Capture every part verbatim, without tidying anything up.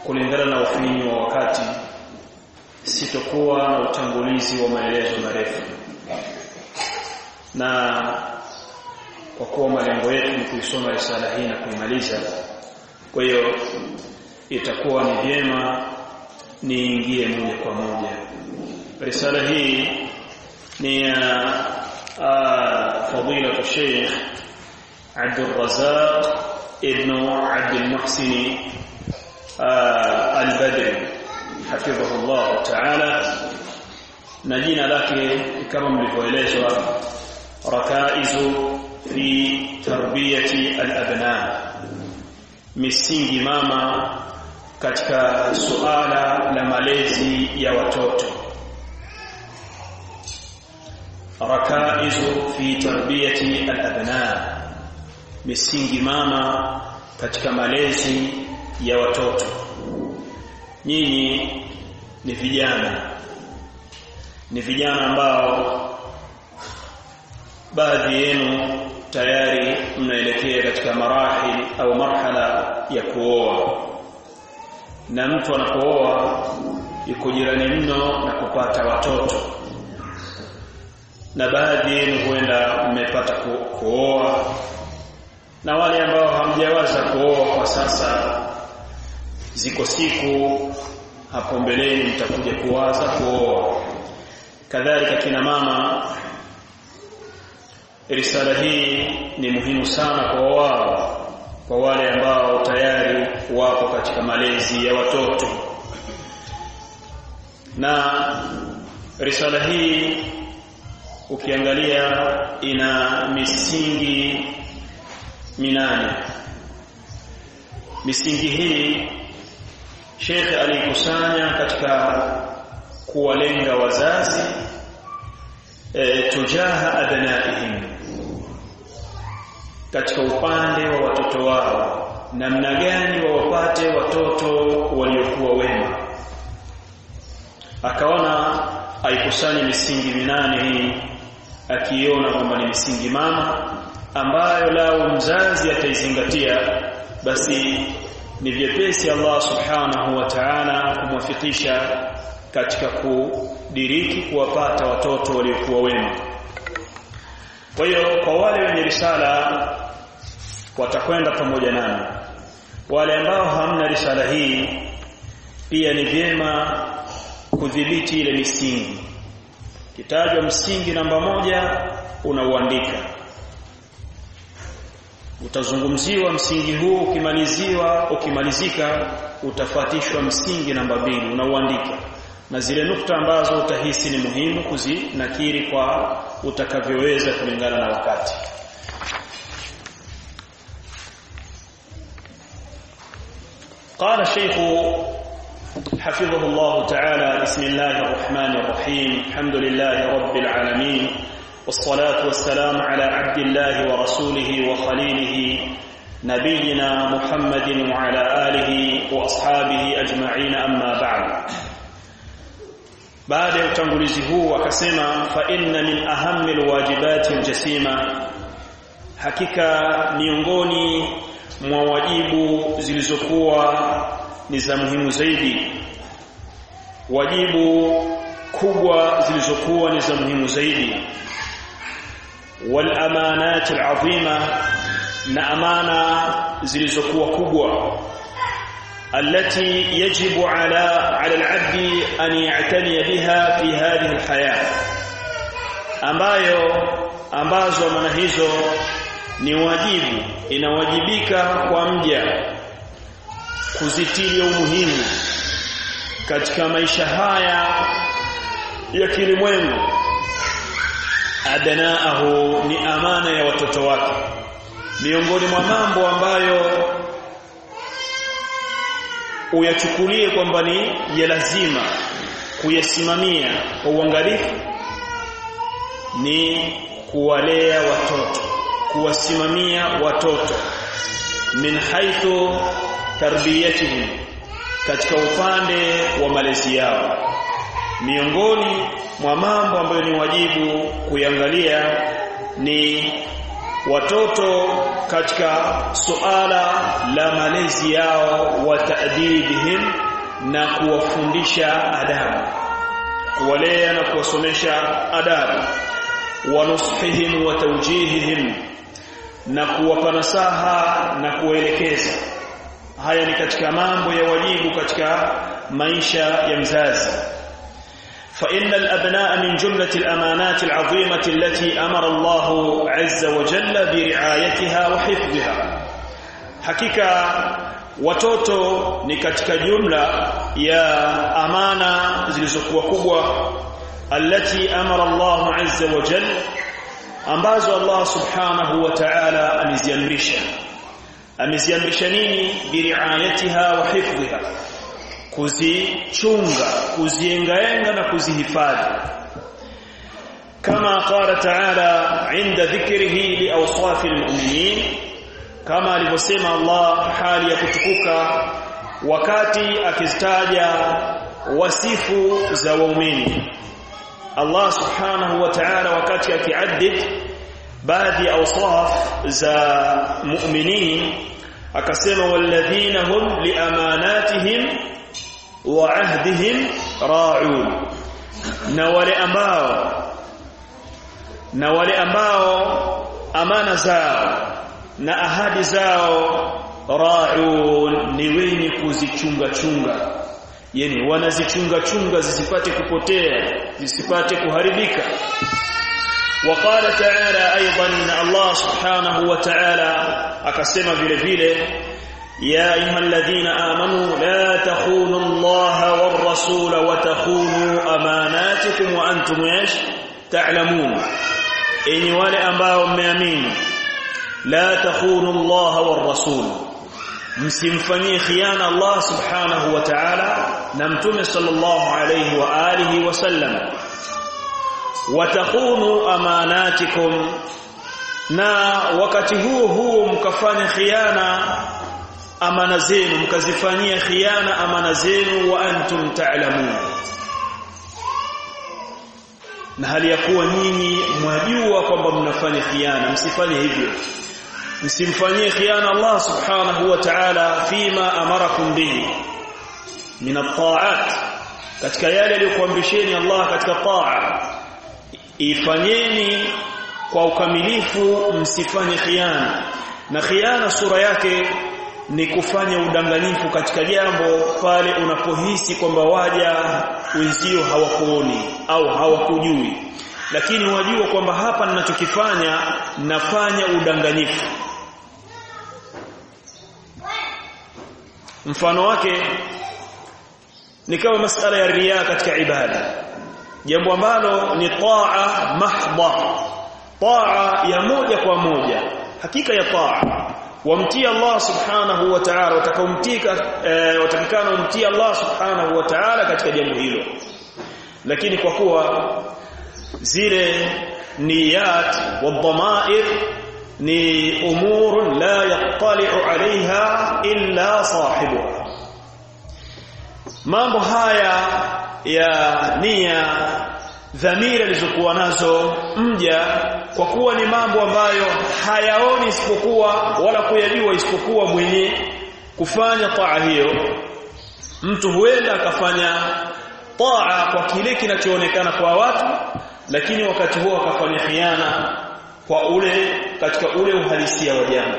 kulingana na ufinyu wa wakati sitokuwa na utangulizi wa maelezo marefu, na kwa kuwa malengo yetu ni kuisoma risala hii na kuimaliza, kwa hiyo itakuwa ni vyema niingie moja kwa moja. Risala hii ni ya fadilatu Sheikh Abdul Razzaq ibn Abdul Muhsin al-Badri hafidhahullah ta'ala, na jina lake kama mlivyoelezwa rakaizu fi tarbiyati al-abna, misingi mama katika suala la malezi ya watoto. Rakaizu fi tarbiyati al-abna, misingi mama katika malezi ya watoto. Nyinyi ni vijana, ni vijana ambao baadhi yenu tayari mnaelekea katika marahili au marhala ya kuoa, na mtu anapooa yuko jirani mno na kupata watoto, na baadhi yenu huenda mmepata kuoa, na wale ambao hamjawaza kuoa kwa sasa, ziko siku hapo mbeleni mtakuja kuwaza kuoa. Kadhalika kina mama, risala hii ni muhimu sana kwa wao, kwa wale ambao tayari wapo katika malezi ya watoto. Na risala hii ukiangalia ina misingi minane. Misingi hii Sheikh alikusanya katika kuwalenga wazazi e, tujaha abnaihim, katika upande wa watoto wao, namna gani wawapate watoto waliokuwa wema. Akaona aikusanye misingi minane hii, akiona kwamba ni misingi mama ambayo lao mzazi ataizingatia, basi ni vyepesi Allah subhanahu wa ta'ala kumwafikisha katika kudiriki kuwapata watoto waliokuwa wema. Kwa hiyo kwa wale wenye risala watakwenda pamoja nami, wale ambao hamna risala hii pia ni vyema kudhibiti ile misingi. Kitajwa msingi namba moja unauandika, utazungumziwa msingi huu, ukimaliziwa ukimalizika utafuatishwa msingi namba mbili, unauandika, na zile nukta ambazo utahisi ni muhimu kuzinakiri kwa utakavyoweza kulingana na wakati. قال الشيخ حفظه الله تعالى: بسم الله الرحمن الرحيم، الحمد لله رب العالمين، والصلاة والسلام على عبد الله ورسوله وخليله نبينا محمد وعلى آله وأصحابه أجمعين، أما بعد. بعد utangulizi huu akasema: fa inna min ahammi alwajibati aljasima, hakika miongoni mwa wajibu zilizokuwa ni za muhimu zaidi, wajibu kubwa zilizokuwa ni za muhimu zaidi, wal amanat alazima, na amana zilizokuwa kubwa, التي يجب على على العبد أن يعتني بها في هذه الحياة, ambayo ambazo amana hizo ni wajibu, inawajibika kwa mja kuzitilia umuhimu katika maisha haya ya kilimwengu. Abnaahu, ni amana ya watoto wake. Miongoni mwa mambo ambayo uyachukulie kwamba ni ya lazima kuyasimamia kwa uangalifu ni kuwalea watoto, kuwasimamia watoto, min haithu tarbiyatihim, katika upande wa malezi yao. Miongoni mwa mambo ambayo ni wajibu kuangalia ni watoto katika suala la malezi yao wa ta'dibihim na kuwafundisha adabu, kuwalea na kuwasomesha adabu, wa nusihim wa tawjihihim na kuwapa nasaha na kuwaelekeza. Haya ni katika mambo ya wajibu katika maisha ya mzazi. فإن الأبناء من جملة الأمانات العظيمة التي أمر الله عز وجل برعايتها وحفظها. حقيقة watoto ni katika jumla ya amana zilizokuwa kubwa allati amara Allah azza wa jalla, ambazo Allah subhanahu wa ta'ala ameziamrisha. Ameziamrisha nini? Biriayatiha wa hifdhiha, kuzichunga, kuziengaenga na kuzihifadhi. Kama qala ta'ala 'inda dhikrihi li awsafi al-mu'minin, kama alivyosema Allah hali ya kutukuka wakati akizitaja wasifu za waumini. Allah subhanahu wa ta'ala wakati akiaddid baadhi ya awsaf za mu'minin akasema walladhina hum liamanatihim wa ahdihim ra'un, na wale ambao na wale ambao amana zao na ahadi zao ra'un, ni wenye kuzichunga chunga, yani wanazichunga chunga zisipate kupotea, zisipate kuharibika. وقال تعالى ايضا الله سبحانه وتعالى akasema vile vile ya ayyuhalladhina amanu la takhunu allaha war rasula wa takhunu amanatikum wa antum yash ta'lamun, enyi wale ambao mmeamini, la takhunu allaha war rasul, msimfanyie khiana Allah subhanahu wa ta'ala na mtume sallallahu alayhi wa alihi wasallam, watakhunu amanatikum, na wakati huo huo mkafanya khiana amana zenu, mkazifanyia khiana amana zenu, wa antum ta'lamun, na hali ya kuwa nyinyi mwajua kwamba mnafanya khiana. Msifanye hivyo, msimfanyie khiana Allah subhanahu wa ta'ala fima amarakum bihi min at-ta'at, katika yale aliyokuamrisheni Allah katika taa, ifanyeni kwa ukamilifu, msifanye khiana. Na khiana sura yake ni kufanya udanganyifu katika jambo pale unapohisi kwamba waja wenzio hawakuoni au hawakujui, lakini wajua kwamba hapa ninachokifanya nafanya udanganyifu. Mfano wake ni kama masala ya riya katika ibada, jambo ambalo ni taa mahdha, taa ya moja kwa moja, hakika ya taa wamtii Allah subhanahu wa ta'ala, watakaomtika eh, watakikana umtii Allah subhanahu wa ta'ala katika jambo hilo. Lakini kwa kuwa zile niyat wa dhamair ni umur la yattali'u 'alayha illa sahibuha, mambo haya ya nia, dhamira alizokuwa nazo mja, kwa kuwa ni mambo ambayo hayaoni isipokuwa wala kuyajua isipokuwa mwenye kufanya taa hiyo, mtu huenda akafanya taa kwa kile kinachoonekana kwa watu, lakini wakati huo akafanya khiana kwa ule katika ule uhalisia wa jambo.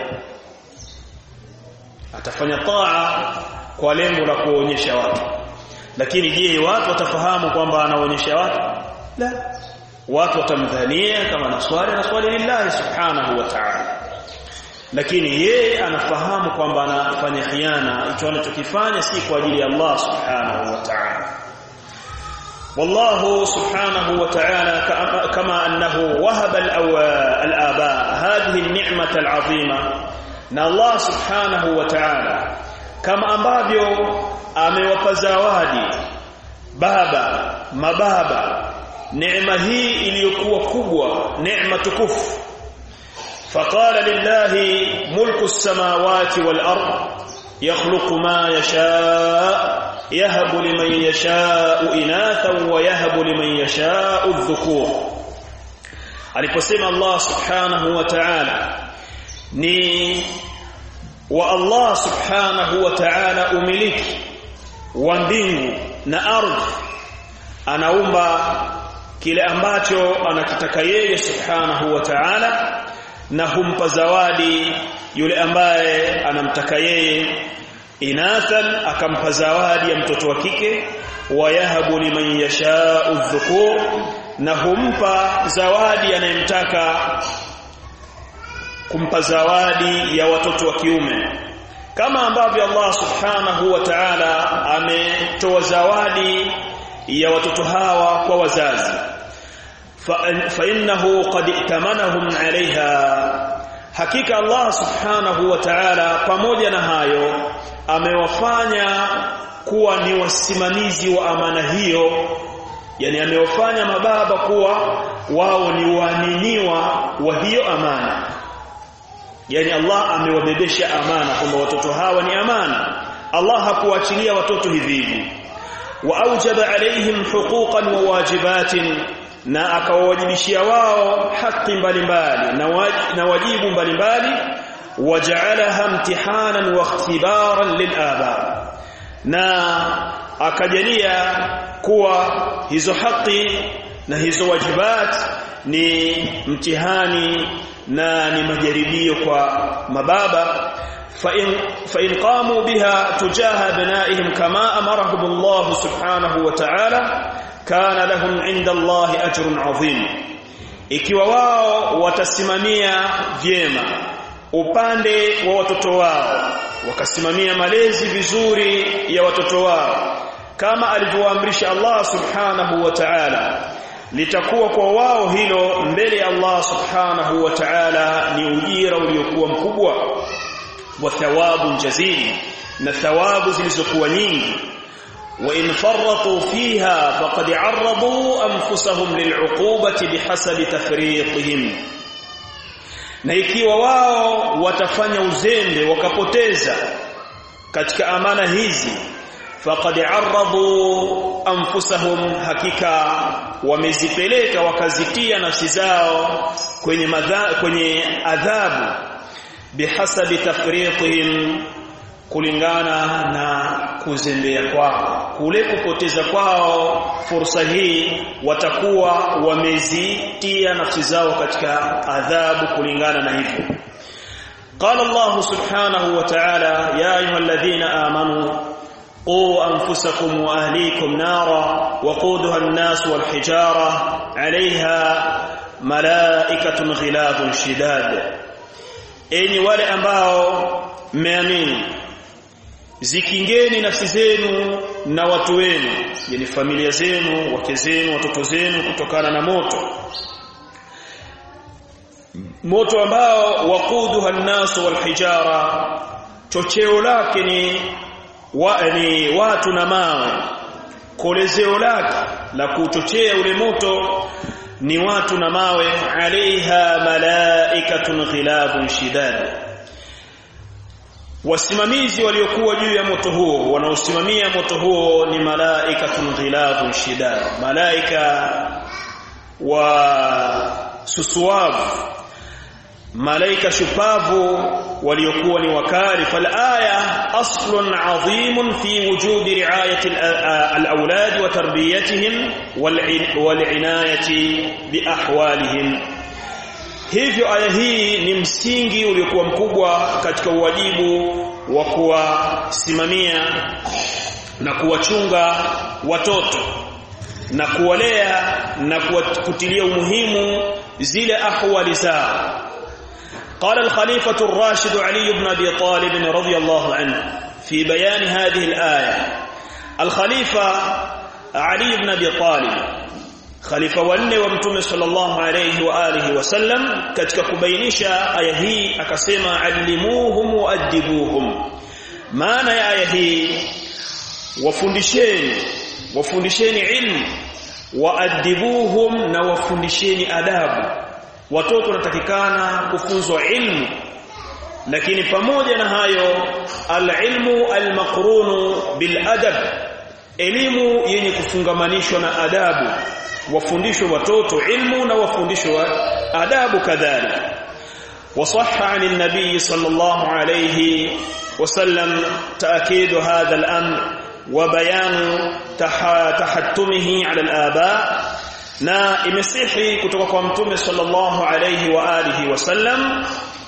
Atafanya taa kwa lengo la kuonyesha watu, lakini je, watu watafahamu kwamba anaonyesha watu? La, watu watamdhania kama naswali naswali lillahi subhanahu wa ta'ala, lakini yeye anafahamu kwamba anafanya khiana, hicho anachokifanya si kwa ajili ya Allah subhanahu wa ta'ala. والله سبحانه وتعالى كما أنه وهب الآباء هذه النعمة العظيمة، na Allah subhanahu wa ta'ala kama ambavyo amewapa zawadi baba mababa neema hii iliyokuwa kubwa, neema tukufu. Faqala lillahi mulku as-samawati wal ard yakhluqu ma yasha yahabu liman yasha'u inathan wa yahabu liman yasha'u adh-dhukur. aliposema Allah subhanahu wa ta'ala ni wa Allah subhanahu wa ta'ala umiliki wa mbingu na ardhi, anaumba kile ambacho anakitaka yeye subhanahu wa ta'ala, na humpa zawadi yule ambaye anamtaka yeye. Inathan akampa zawadi ya mtoto wa kike, wa yahabu liman yasha'u dhukur, na humpa zawadi anayemtaka kumpa zawadi ya watoto wa kiume, kama ambavyo Allah subhanahu wa ta'ala ametoa zawadi ya watoto hawa kwa wazazi. fa innahu qad itamanahum alaiha, hakika Allah subhanahu wa ta'ala pamoja na hayo amewafanya kuwa ni wasimamizi wa amana hiyo, yani amewafanya mababa kuwa wao ni waaminiwa wa hiyo amana. Yani Allah amewabebesha amana kwamba watoto hawa ni amana. Allah hakuachilia watoto hivi hivi. Wa aujaba alaihim huquqan wa wajibatin, na akawawajibishia wao haki mbalimbali na wajibu mbalimbali. Waja'alaha imtihanan wa ikhtibaran lilaba, na akajalia kuwa hizo haki na hizo wajibat ni mtihani na ni majaribio kwa mababa. fa in fa in qamu biha tujaha abnaihim kama amarahum Allah subhanahu wa ta'ala kana lahum 'inda Allah ajrun 'azim, ikiwa wao watasimamia vyema upande wa watoto wao, wakasimamia malezi vizuri ya watoto wao kama alivyoamrisha Allah subhanahu wa ta'ala, litakuwa kwa wao hilo mbele ya Allah subhanahu wa ta'ala ni ujira uliokuwa mkubwa, wa thawabu jazili, na thawabu zilizokuwa nyingi. wa in farratu fiha faqad arradu anfusahum lil'uqubati bihasabi tafriqihim, na ikiwa wao watafanya uzembe wakapoteza katika amana hizi, faqad arradu anfusahum, hakika wamezipeleka wakazitia nafsi zao kwenye madha, kwenye adhabu, bihasabi tafriqihim, kulingana na kuzembea kwao, kule kupoteza kwao fursa hii, watakuwa wamezitia nafsi zao katika adhabu kulingana na hivyo. Qala Allah subhanahu wa ta'ala, ya ayyuhalladhina amanu qu anfusakum wa ahlikum nara waquduha an-nas wal hijara 'alayha malaikatun ghilabun shidad, enyi wale ambao mmeamini, zikingeni nafsi zenu na watu wenu, yani familia zenu, wake zenu, watoto zenu, kutokana na moto, moto ambao waquduha an-nas wal hijara, chocheo lake ni wa, ni watu na mawe, kolezeo lake la kuchochea ule moto ni watu na mawe. Alaiha malaikatun ghilabun shidad, wasimamizi waliokuwa juu ya moto huo, wanaosimamia moto huo ni malaikatun ghilabun shidad, malaika wa susuavu, malaika shupavu waliokuwa ni wakali. Falaya aslun adhimun fi wujudi riayati al-awlad wa tarbiyatihim wal-inayati bi ahwalihim, hivyo aya hii ni msingi uliokuwa mkubwa katika uwajibu wa kuwasimamia na kuwachunga watoto na kuwalea na kutilia umuhimu zile ahwali zao. قال الخليفة الراشد علي بن أبي طالب رضي الله عنه في بيان هذه الآية. الخليفة علي بن أبي طالب خليفة wanne wa Mtume sallallahu alayhi wa alihi wasallam, katika kubainisha aya hii akasema allimuhum wa adibuhum, maana ya aya hii wafundisheni, wafundisheni ilmu, wa adibuhum, na wafundisheni adabu. Watoto wanatakikana kufunzwa ilmu, lakini pamoja na hayo al-ilmu al-maqrunu bil adab, elimu yenye kufungamanishwa na adabu. wafundishwe watoto ilmu na wafundishwe adabu kadhalika. وصح عن النبي صلى الله عليه وسلم تأكيد هذا الأمر وبيان تحتمه على الآباء. na imesihi kutoka kwa mtume sallallahu alayhi wa alihi wasallam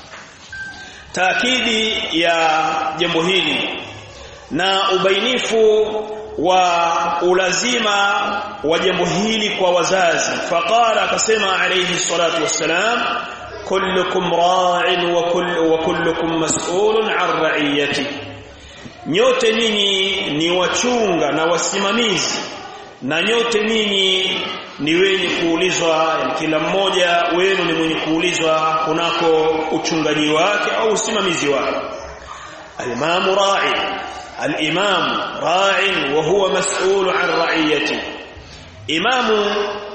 taakidi ya jambo hili na ubainifu wa ulazima wa jambo hili kwa wazazi. Faqala, akasema alayhi salatu wassalam, kullukum ra'in wa kullu wa kullukum mas'ulun 'an ra'iyati, nyote nyinyi ni wachunga na wasimamizi na nyote nyinyi ni wenye kuulizwa, yani kila mmoja wenu ni mwenye kuulizwa kunako uchungaji wake au usimamizi wake. Al-imamu ra'i, al-imam ra'in wa huwa mas'ul 'an ra'iyati. Imamu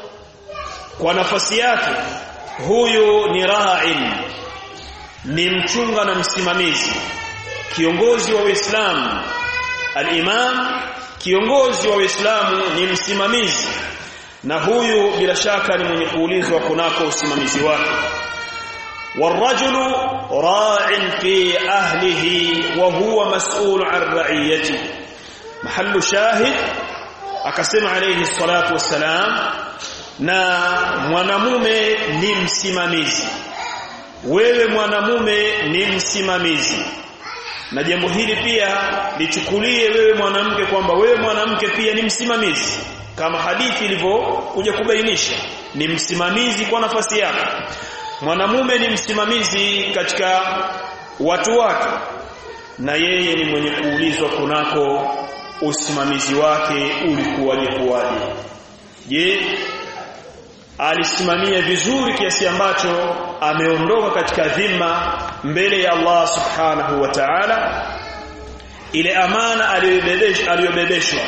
kwa nafasi yake huyu ni ra'in, ni mchunga na msimamizi, kiongozi wa Uislamu. Al-imam, kiongozi wa Uislamu, ni msimamizi, na huyu bila shaka ni mwenye kuulizwa kunako usimamizi wake. Warajulu ra'in fi ahlihi wa huwa mas'ul 'an ra'iyati. Mahallu shahid, akasema alayhi salatu wassalam, na mwanamume ni msimamizi. Wewe mwanamume ni msimamizi, na jambo hili pia lichukulie wewe mwanamke kwamba wewe mwanamke pia ni msimamizi, kama hadithi ilivyokuja kubainisha, ni msimamizi kwa nafasi yake. Mwanamume ni msimamizi katika watu wake, na yeye ni mwenye kuulizwa kunako usimamizi wake ulikuwaje kuwaje. Je, alisimamia vizuri kiasi ambacho ameondoka katika dhima mbele ya Allah subhanahu wa ta'ala? Ile amana aliyobebeshwa aliyobebeshwa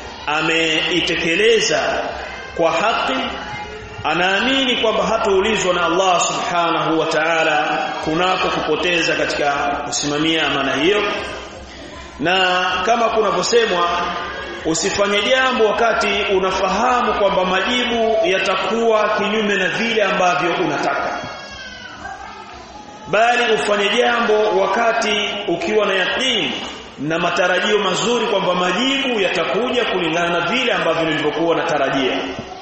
ameitekeleza kwa haki? Anaamini kwamba hataulizwa na Allah subhanahu wa ta'ala kunako kupoteza katika kusimamia amana hiyo? Na kama kunavyosemwa, usifanye jambo wakati unafahamu kwamba majibu yatakuwa kinyume na vile ambavyo unataka, bali ufanye jambo wakati ukiwa na yakini na matarajio mazuri kwamba majibu yatakuja kulingana na vile ambavyo nilivyokuwa natarajia.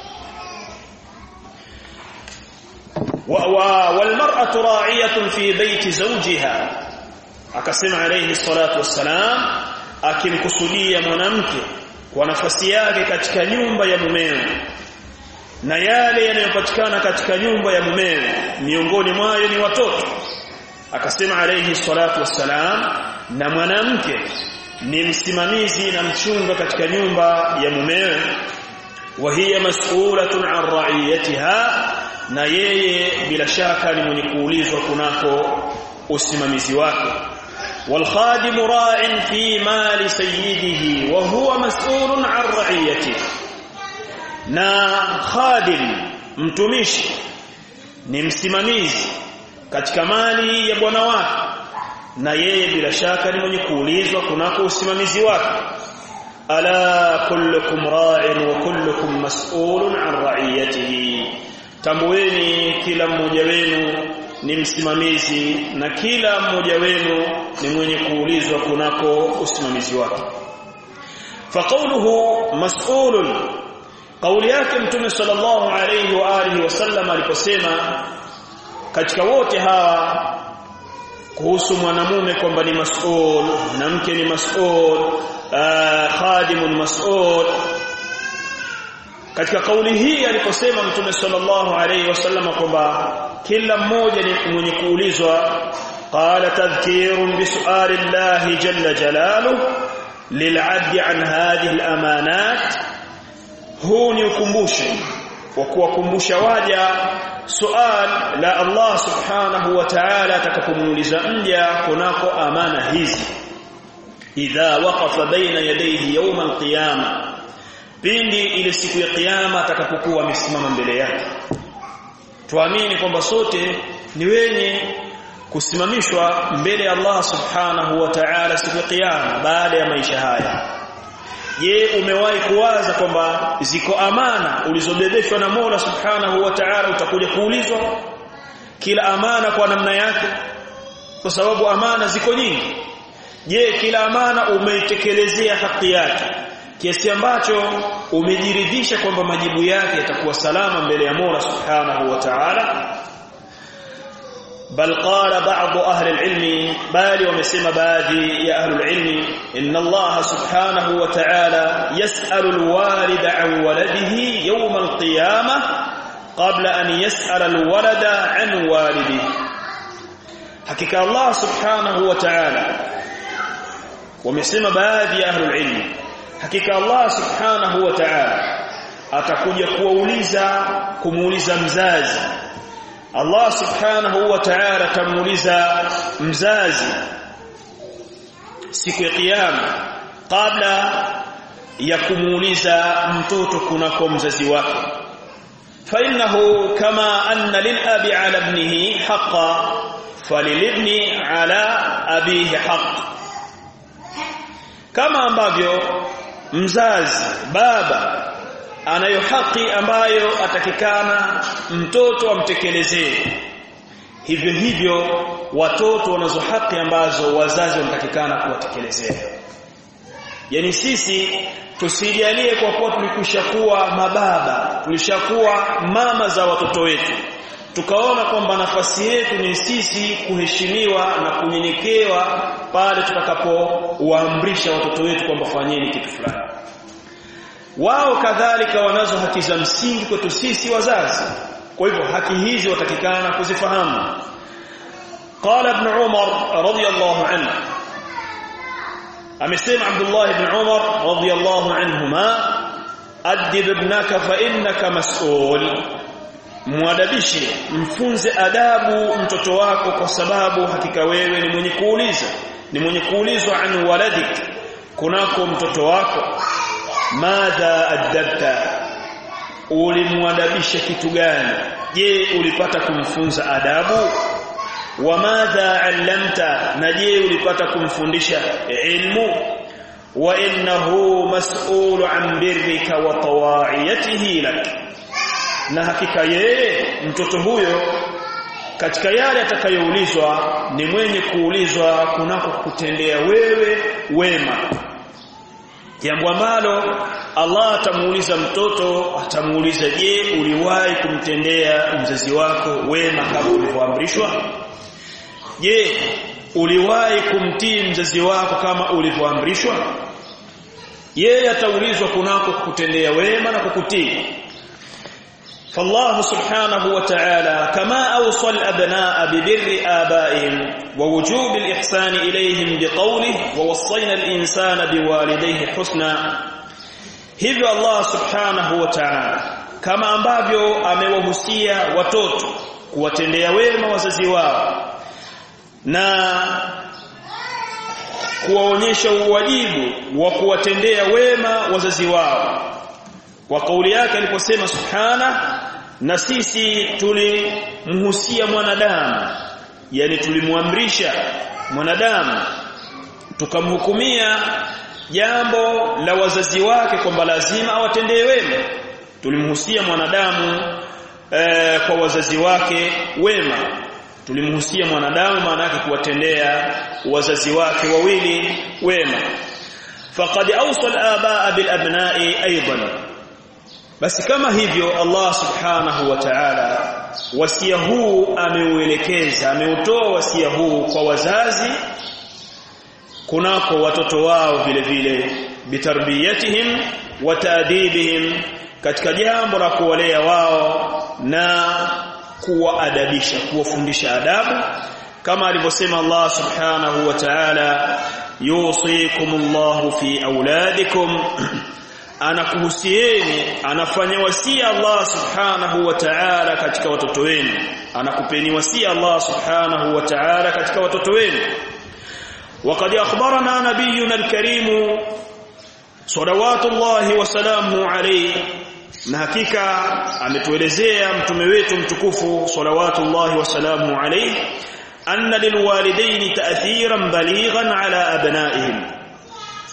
wa, wa wal mar'atu ra'iyatun fi bayti zawjiha, akasema alayhi salatu wassalam, akimkusudia mwanamke kwa nafasi yake katika nyumba ya mumewe na yale yanayopatikana katika nyumba ya mumewe, miongoni mwayo ni watoto. Akasema alayhi salatu wassalam, na mwanamke ni msimamizi na mchunga katika nyumba ya mumewe. Wa hiya mas'ulatun 'an ra'iyatiha, na yeye bila shaka ni mwenye kuulizwa kunako usimamizi wake. Wal khadimu ra'in fi mali sayyidihi wa huwa mas'ulun 'an ra'iyatihi, na khadim, mtumishi, ni msimamizi katika mali ya bwana wake, na yeye bila shaka ni mwenye kuulizwa kunako usimamizi wake. Ala kullukum ra'in wa kullukum mas'ulun 'an ra'iyatihi, tambueni kila mmoja wenu ni msimamizi na kila mmoja wenu ni mwenye kuulizwa kunako usimamizi wake. Faqawluhu mas'ulun, kauli yake Mtume sallallahu alayhi wa alihi wasallam aliposema katika wote hawa kuhusu mwanamume kwamba ni mas'ul na mke ni mas'ul, khadimun mas'ul, katika kauli hii aliposema Mtume sallallahu alayhi wasallam kwamba kila mmoja ni mwenye kuulizwa, qala tadhkirun bi su'ali Allah jalla jalaluhu lil'addi an hadhihi al-amanat, huu ni ukumbusho wa kuwakumbusha waja sual la Allah subhanahu wa ta'ala atakapomuuliza mja kunako amana hizi. Idha waqafa baina yadayhi yawm al-qiyama, pindi ile siku ya kiyama atakapokuwa amesimama mbele yake. Tuamini kwamba sote ni wenye kusimamishwa mbele ya Allah subhanahu wa ta'ala siku ya kiyama baada ya maisha haya. Je, umewahi kuwaza kwamba ziko amana ulizobebeshwa na Mola Subhanahu wa Ta'ala utakuja kuulizwa kila amana kwa namna yake, kwa sababu amana ziko nyingi. Je, kila amana umeitekelezea haki yake kiasi ambacho umejiridhisha kwamba majibu yake yatakuwa salama mbele ya Mola Subhanahu wa Ta'ala? بل قال بعض أهل العلم بل ومسمى بادي يا أهل العلم إن الله سبحانه وتعالى يسأل الوالد عن ولده يوم القيامة قبل أن يسأل الولد عن والده. حقيقة الله سبحانه وتعالى ومسمى بادي يا أهل العلم حقيقة الله سبحانه وتعالى atakuja kuuliza kumuuliza mzazi. Allah Subhanahu wa Ta'ala tamuuliza mzazi siku ya kiyama kabla ya kumuuliza mtoto kunako mzazi wake. Fa innahu kama anna lil abi ala ibnihi haqqan falil ibni ala abihi haqq. Kama ambavyo mzazi baba anayo haki ambayo atakikana mtoto amtekelezee, hivyo hivyo watoto wanazo haki ambazo wazazi wanatakikana kuwatekelezea. Yani sisi tusijalie kwa kuwa tulikushakuwa mababa, tulishakuwa mama za watoto wetu, tukaona kwamba nafasi yetu ni sisi kuheshimiwa na kunyenyekewa pale tutakapowaamrisha watoto wetu kwamba fanyeni kitu fulani. Wao kadhalika wanazo haki za msingi kwetu sisi wazazi. Kwa hivyo haki hizi watakikana kuzifahamu. Qala ibn Umar radiyallahu anhu, amesema Abdullah ibn Umar radiyallahu anhuma, adib ibnaka fa innaka mas'ul. Muadabishe, mfunze adabu mtoto wako kwa sababu hakika wewe ni mwenye kuuliza, ni mwenye kuulizwa an waladik, kunako mtoto wako. Madha adabta, ulimwadabisha kitu gani? Je, ulipata kumfunza adabu? Wa madha allamta, na je ulipata kumfundisha ilmu? Wa innahu mas'ulu an birrika wa tawa'iyatihi lak, na hakika yeye mtoto huyo katika yale atakayoulizwa ni mwenye kuulizwa kunako kutendea wewe wema. Jambo ambalo Allah atamuuliza mtoto, atamuuliza, je, uliwahi kumtendea mzazi wako wema kama ulivyoamrishwa? Je, uliwahi kumtii mzazi wako kama ulivyoamrishwa? Yeye ataulizwa kunako kutendea wema na kukutii. فالله سبحانه وتعالى كما أوصى الأبناء ببر آبائهم ووجوب الإحسان إليهم بقوله ووصينا الإنسان بوالديه حسنا. hivyo Allah subhanahu wa ta'ala kama ambavyo amewahusia watoto kuwatendea wema wazazi wao na kuwaonyesha uwajibu wa kuwatendea wema wazazi wao, kwa kauli yake aliposema subhana, na sisi tulimhusia mwanadamu, yani tulimwamrisha mwanadamu tukamhukumia jambo la wazazi wake kwamba lazima awatendee wema. Tulimhusia mwanadamu e, kwa wazazi wake wema. Tulimhusia mwanadamu maana yake kuwatendea wazazi wake wawili wema. Faqad awsa al-abaa bil abna'i aidan, basi kama hivyo Allah subhanahu wa ta'ala wasia huu ameuelekeza, ameutoa wasia huu kwa wazazi kunako watoto wao vile vile, bitarbiyatihim wa taadibihim, katika jambo la kuwalea wao na kuwaadabisha, kuwafundisha adabu, kama alivyosema Allah subhanahu wa ta'ala, yusikumullahu fi auladikum, anakuhusieni, anafanya wasia Allah subhanahu wa ta'ala katika watoto wenu, anakupeni wasia Allah subhanahu wa ta'ala katika watoto wenu. وقد أخبرنا نبينا الكريم صلوات الله وسلامه عليه, na hakika ametuelezea mtume wetu mtukufu salawatullahi wasalamu alayhi, anna lilwalidaini ta'thiran balighan ala abnaihim,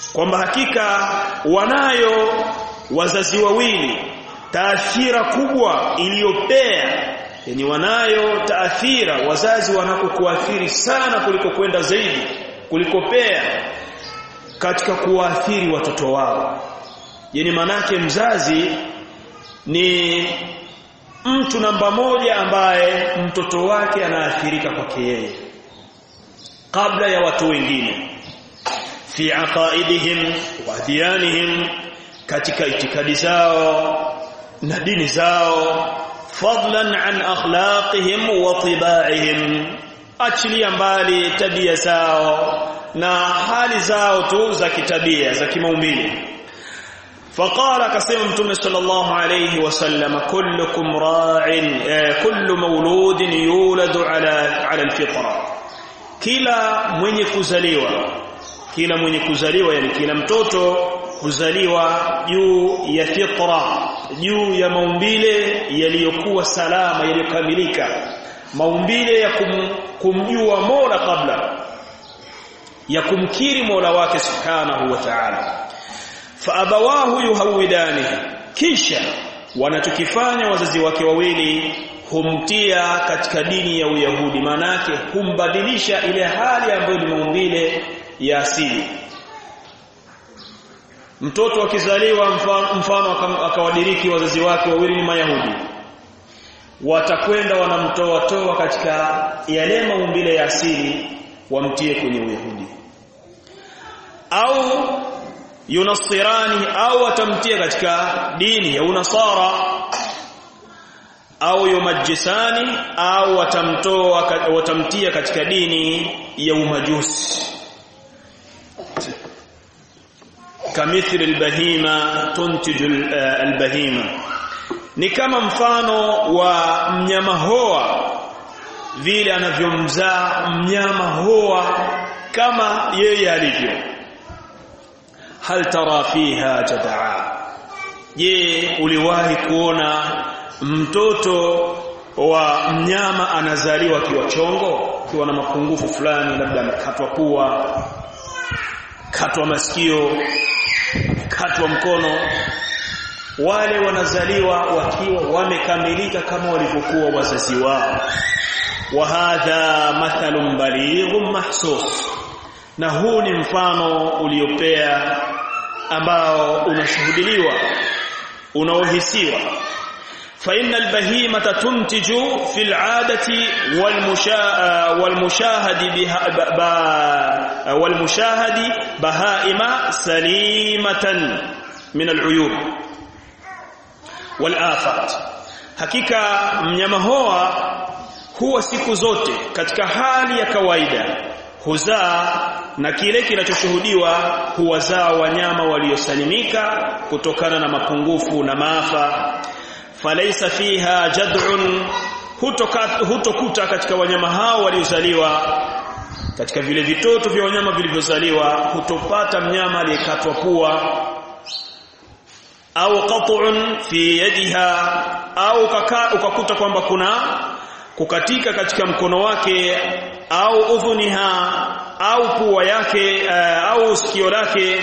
kwamba hakika wanayo wazazi wawili taathira kubwa iliyopea, yani wanayo taathira, wazazi wanakokuathiri sana kuliko kwenda zaidi, kuliko pea katika kuathiri watoto wao. Yani manake mzazi ni mtu namba moja ambaye mtoto wake anaathirika kwake yeye kabla ya watu wengine, fi aqaidihim wa diyanihim, katika itikadi zao na dini zao, fadlan an akhlaqihim wa tibaihim, achilia mbali tabia zao na hali zao tu za kitabia za kimaumbile. فقال كسم متى صلى الله عليه وسلم كلكم راع كل مولود يولد على على الفطره، kila mwenye kuzaliwa kila mwenye kuzaliwa yani kila mtoto kuzaliwa juu ya fitra, juu ya maumbile yaliyokuwa salama, yaliyokamilika, maumbile ya kum, kumjua Mola kabla ya kumkiri Mola wake subhanahu wa ta'ala. Fa abawahu yuhawidani, kisha wanachokifanya wazazi wake wawili humtia katika dini ya Uyahudi, manake humbadilisha ile hali ambayo ni maumbile ya asili. Mtoto akizaliwa mfano, mfano akawadiriki wazazi wake wawili ni Mayahudi, watakwenda wanamtoa toa katika yale maumbile ya asili wamtie kwenye Uyahudi, au yunasirani, au watamtia katika dini ya Unasara, au yumajisani, au watamtoa watamtia katika dini ya Umajusi. Kamithli albahima tuntiju albahima, ni kama mfano wa mnyama hoa vile anavyomzaa mnyama hoa kama yeye alivyo. Hal tara fiha jadaa, je, uliwahi kuona mtoto wa mnyama anazaliwa kiwa chongo, kiwa na mapungufu fulani, labda amekatwa pua, katwa masikio, katwa mkono? Wale wanazaliwa wakiwa wamekamilika kama walivyokuwa wazazi wao. Wa hadha mathalun balighun mahsus, na huu ni mfano uliopea ambao unashuhudiliwa, unaohisiwa. Fa innal bahimata tuntiju fil aadati wal mushahadi biha wal mushahadi bahaima salimatan min al uyub wal afat, hakika mnyama hoa huwa siku zote katika hali ya kawaida huzaa, na kile kinachoshuhudiwa huwazaa wanyama waliosalimika kutokana na mapungufu na maafa. Falaisa fiha jad'un, hutokuta katika wanyama hao waliozaliwa, katika vile vitoto vya wanyama vilivyozaliwa, hutopata mnyama aliyekatwa pua, au qat'un fi yadiha, au ukakuta kwamba kuna kukatika katika mkono wake, au udhuniha, au pua yake, uh, au sikio lake,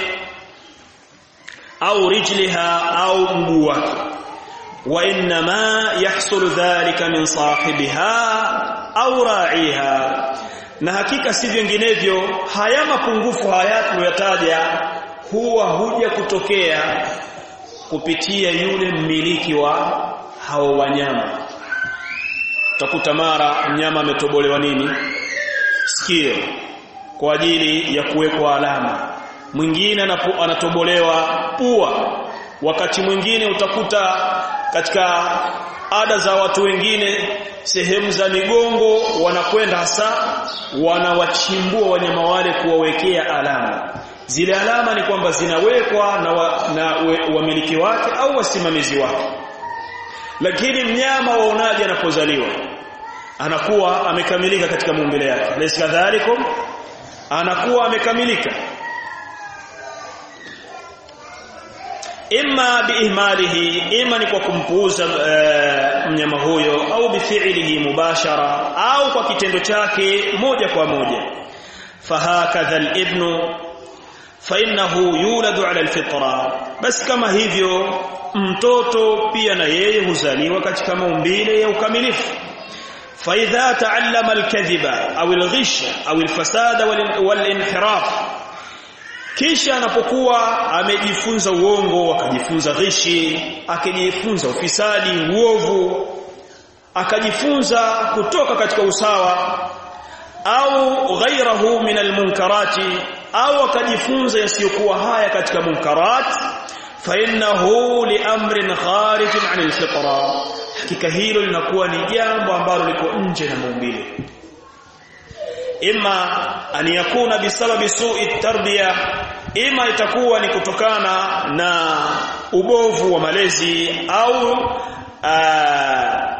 au rijliha, au mguu wake. Wa inma yahsulu dhalika min sahibiha au ra'iha, na hakika si vinginevyo haya mapungufu haya tuliyotaja huwa huja kutokea kupitia yule mmiliki wa hao wanyama. Utakuta mara mnyama ametobolewa nini, sikio, kwa ajili ya kuwekwa alama, mwingine anatobolewa pua, wakati mwingine utakuta katika ada za watu wengine sehemu za migongo wanakwenda hasa wanawachimbua wanyama wale kuwawekea alama. Zile alama ni kwamba zinawekwa na, wa, na wamiliki wake au wasimamizi wake. Lakini mnyama waonaje anapozaliwa? Anakuwa amekamilika katika maumbile yake. Laysa kadhalikum, anakuwa amekamilika. Imma biihmalihi, imma ni kwa kumpuuza uh, mnyama huyo, au bifi'lihi mubashara, au kwa kitendo chake moja kwa moja. Fahakadha al-ibnu fa innahu yuladu ala alfitra, basi kama hivyo mtoto pia na yeye huzaliwa katika maumbile ya ukamilifu. fa idha ta'allama alkadhiba au alghish au alfasada walinhiraf, kisha anapokuwa amejifunza uongo, akajifunza ghishi, akajifunza ufisadi, uovu, akajifunza kutoka katika usawa, au ghairahu min almunkarati, au akajifunza yasiyokuwa haya katika munkarat, fa innahu li amrin kharijin 'anil fitra, hakika hilo linakuwa ni jambo ambalo liko nje na maumbile. Ima an yakuna bisababi su'i tarbiya, ima itakuwa ni kutokana na ubovu wa malezi, au aa,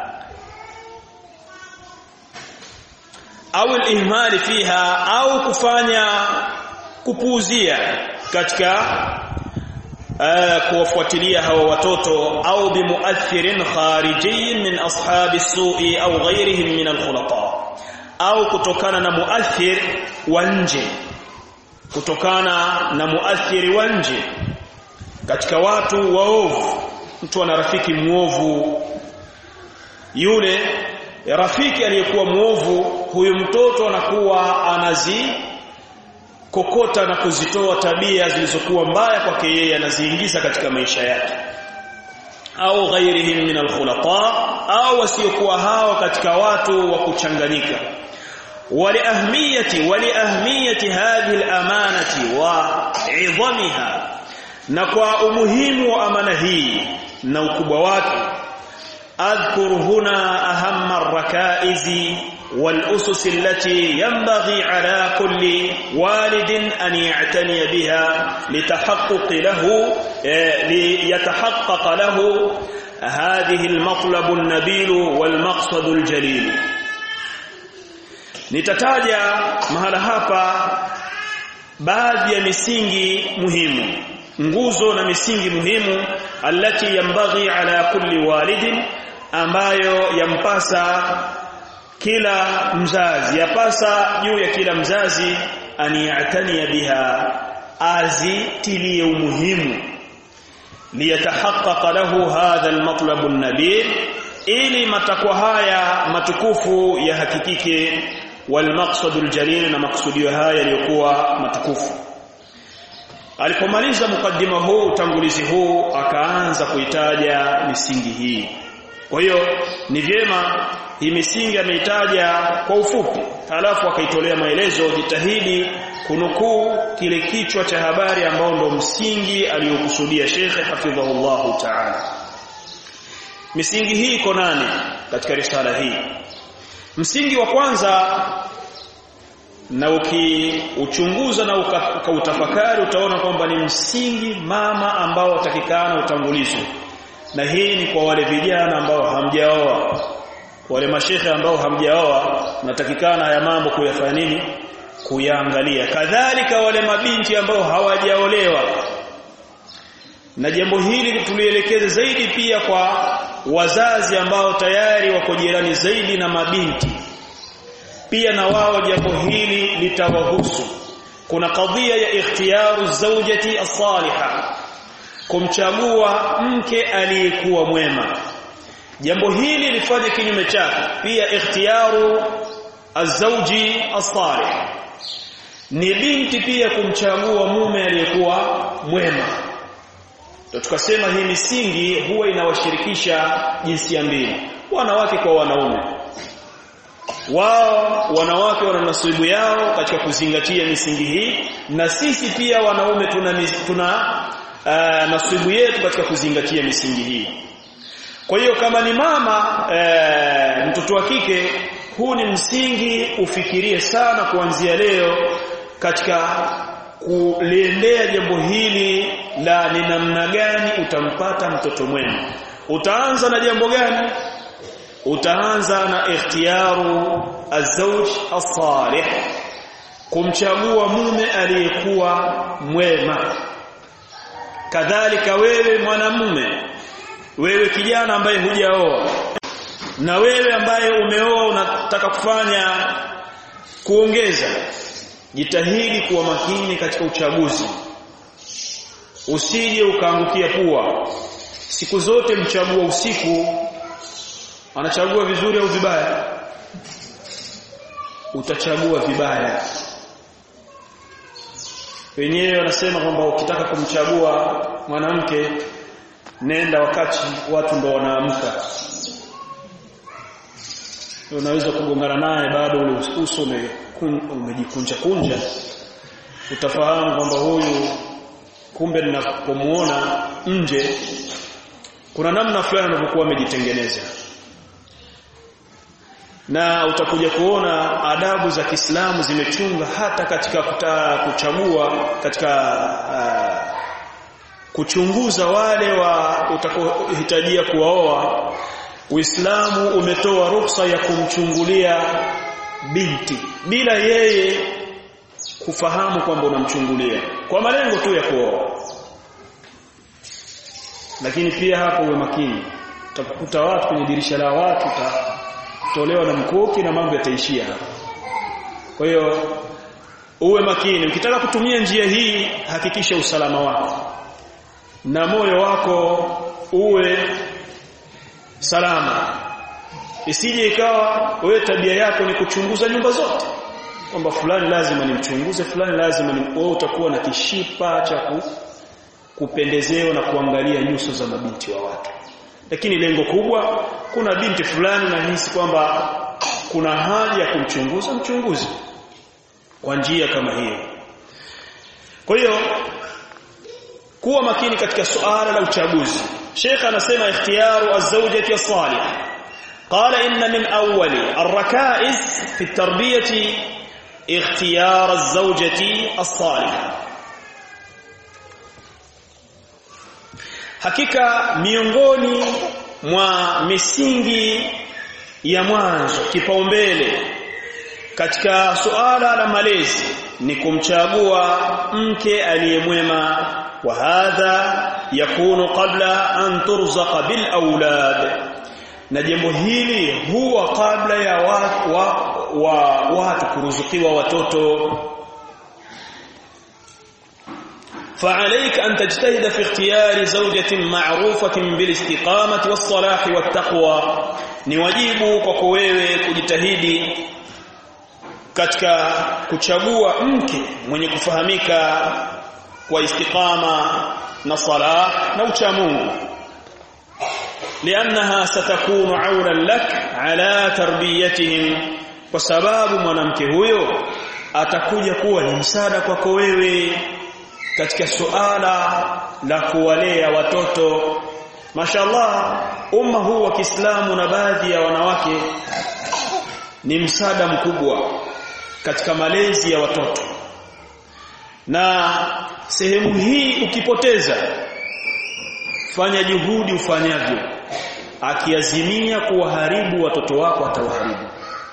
au al-ihmal fiha, au kufanya kupuuzia katika uh, kuwafuatilia hawa watoto, au bimuathirin kharijiyyin min ashabi su'i au ghayrihim min al-khulata, au kutokana na muathir wa nje, kutokana na muathiri wa nje katika watu waovu. Mtu ana rafiki muovu, yule rafiki aliyekuwa muovu, huyu mtoto anakuwa anazi kokota na kuzitoa tabia zilizokuwa mbaya kwake yeye, anaziingiza katika maisha yake. Au ghairihim min alkhulata, au wasiokuwa hao katika watu wa kuchanganyika. wali ahmiyati wali ahmiyati hadhihi alamanati wa 'idhamiha, na kwa umuhimu wa amana hii na ukubwa wake, أذكر هنا أهم الركائز والأسس التي ينبغي على كل والد أن يعتني بها لتحقق له ليتحقق له هذه المطلب النبيل والمقصد الجليل. Nitataja mahala hapa baadhi ya misingi muhimu, nguzo na misingi muhimu, allati yambaghi ala kulli walidin, ambayo yampasa kila mzazi, yapasa juu ya kila mzazi, aniyatania biha, azitilie umuhimu, liyatahaqqaqa lahu hadha almatlab an-nabil, ili matakwa haya matukufu ya hakikike, walmaqsadul jalil, na maksudio haya yaliyokuwa matukufu. Alipomaliza mukaddima huu, utangulizi huu, akaanza kuitaja misingi hii. Kwa hiyo ni vyema hii misingi ameitaja kwa ufupi, halafu akaitolea maelezo. Jitahidi kunukuu kile kichwa cha habari ambao ndo msingi aliyokusudia Sheikh hafidhahullahu ta'ala. Misingi hii iko nane katika risala hii. Msingi wa kwanza, na ukiuchunguza na ukautafakari, utaona kwamba ni msingi mama ambao utakikana utangulizwe. Na hii ni kwa wale vijana ambao hamjaoa, wale mashehe ambao hamjaoa, natakikana haya mambo kuyafanya nini, kuyaangalia. Kadhalika wale mabinti ambao hawajaolewa, na jambo hili tulielekeze zaidi pia kwa wazazi ambao tayari wako jirani zaidi na mabinti, pia na wao jambo hili litawahusu. Kuna kadhia ya ikhtiyaru zawjati as-salihah, kumchagua mke aliyekuwa mwema. Jambo hili lifanye kinyume chake. Pia ikhtiyaru az-zawji as-salih, ni binti pia kumchagua mume aliyekuwa mwema. Ndio tukasema hii misingi huwa inawashirikisha jinsia mbili, wanawake kwa wanaume. Wao wanawake wana nasibu yao katika kuzingatia misingi hii, na sisi pia wanaume tuna tuna uh, nasibu yetu katika kuzingatia misingi hii. Kwa hiyo kama ni mama uh, mtoto wa kike, huu ni msingi ufikirie sana kuanzia leo katika kuliendea jambo hili la ni namna gani utampata mtoto mwema. Utaanza na jambo gani? Utaanza na ikhtiyaru az-zawj as-salih, kumchagua mume aliyekuwa mwema. Kadhalika wewe mwanamume, wewe kijana ambaye hujaoa, na wewe ambaye umeoa unataka kufanya kuongeza, jitahidi kuwa makini katika uchaguzi usije ukaangukia pua. Siku zote mchagua usiku anachagua vizuri au vibaya? Utachagua vibaya. Wenyewe wanasema kwamba ukitaka kumchagua mwanamke nenda wakati watu ndo wanaamka. Unaweza kugongana naye bado ule uso umejikunja kunja, utafahamu kwamba huyu kumbe ninapomuona nje kuna namna fulani anapokuwa amejitengeneza. Na utakuja kuona adabu za Kiislamu zimechunga hata katika kuta, kuchagua katika uh, kuchunguza wale wa utakohitajia kuwaoa. Uislamu umetoa ruhusa ya kumchungulia binti bila yeye kufahamu kwamba unamchungulia, kwa malengo tu ya kuoa. Lakini pia hapo uwe makini, utakuta watu kwenye dirisha la watu utatolewa na mkuki na mambo yataishia hapo. Kwa hiyo uwe makini, ukitaka kutumia njia hii hakikisha usalama wako na moyo wako uwe salama. Isije ikawa wewe tabia yako ni kuchunguza nyumba zote, kwamba fulani lazima nimchunguze, fulani lazima ni wewe, utakuwa na kishipa cha kupendezewa na kuangalia nyuso za mabinti wa watu. Lakini lengo kubwa, kuna binti fulani na hisi kwamba kuna haja ya kumchunguza, mchunguzi kwa njia kama hiyo. Kwa hiyo kuwa makini katika suala la uchaguzi. Sheikh anasema ikhtiyaru az-zawjati as-salihah. Qala inna min awwali ar-rakaiz fi at-tarbiyati ikhtiyar az-zawjati as-salihah. Hakika miongoni mwa misingi ya mwanzo, kipaumbele katika suala la malezi ni kumchagua mke aliyemwema, wa hadha yakunu qabla an turzaqa bil aulad, na jambo hili huwa kabla ya watu wa, wa, watu kuruzukiwa watoto. فعليك أن تجتهد في اختيار زوجة معروفة بالاستقامة والصلاح والتقوى. ni wajibu kwako wewe kujitahidi katika kuchagua mke mwenye kufahamika kwa istiqama na salah na ucha Mungu, liannaha satakunu aunan lak ala tarbiyatihim, kwa sababu mwanamke huyo atakuja kuwa ni msaada kwako wewe katika suala la kuwalea watoto. Mashallah, umma huu wa Kiislamu na baadhi ya wanawake ni msaada mkubwa katika malezi ya watoto, na sehemu hii ukipoteza, fanya juhudi ufanyavyo, akiazimia kuwaharibu watoto wako atawaharibu.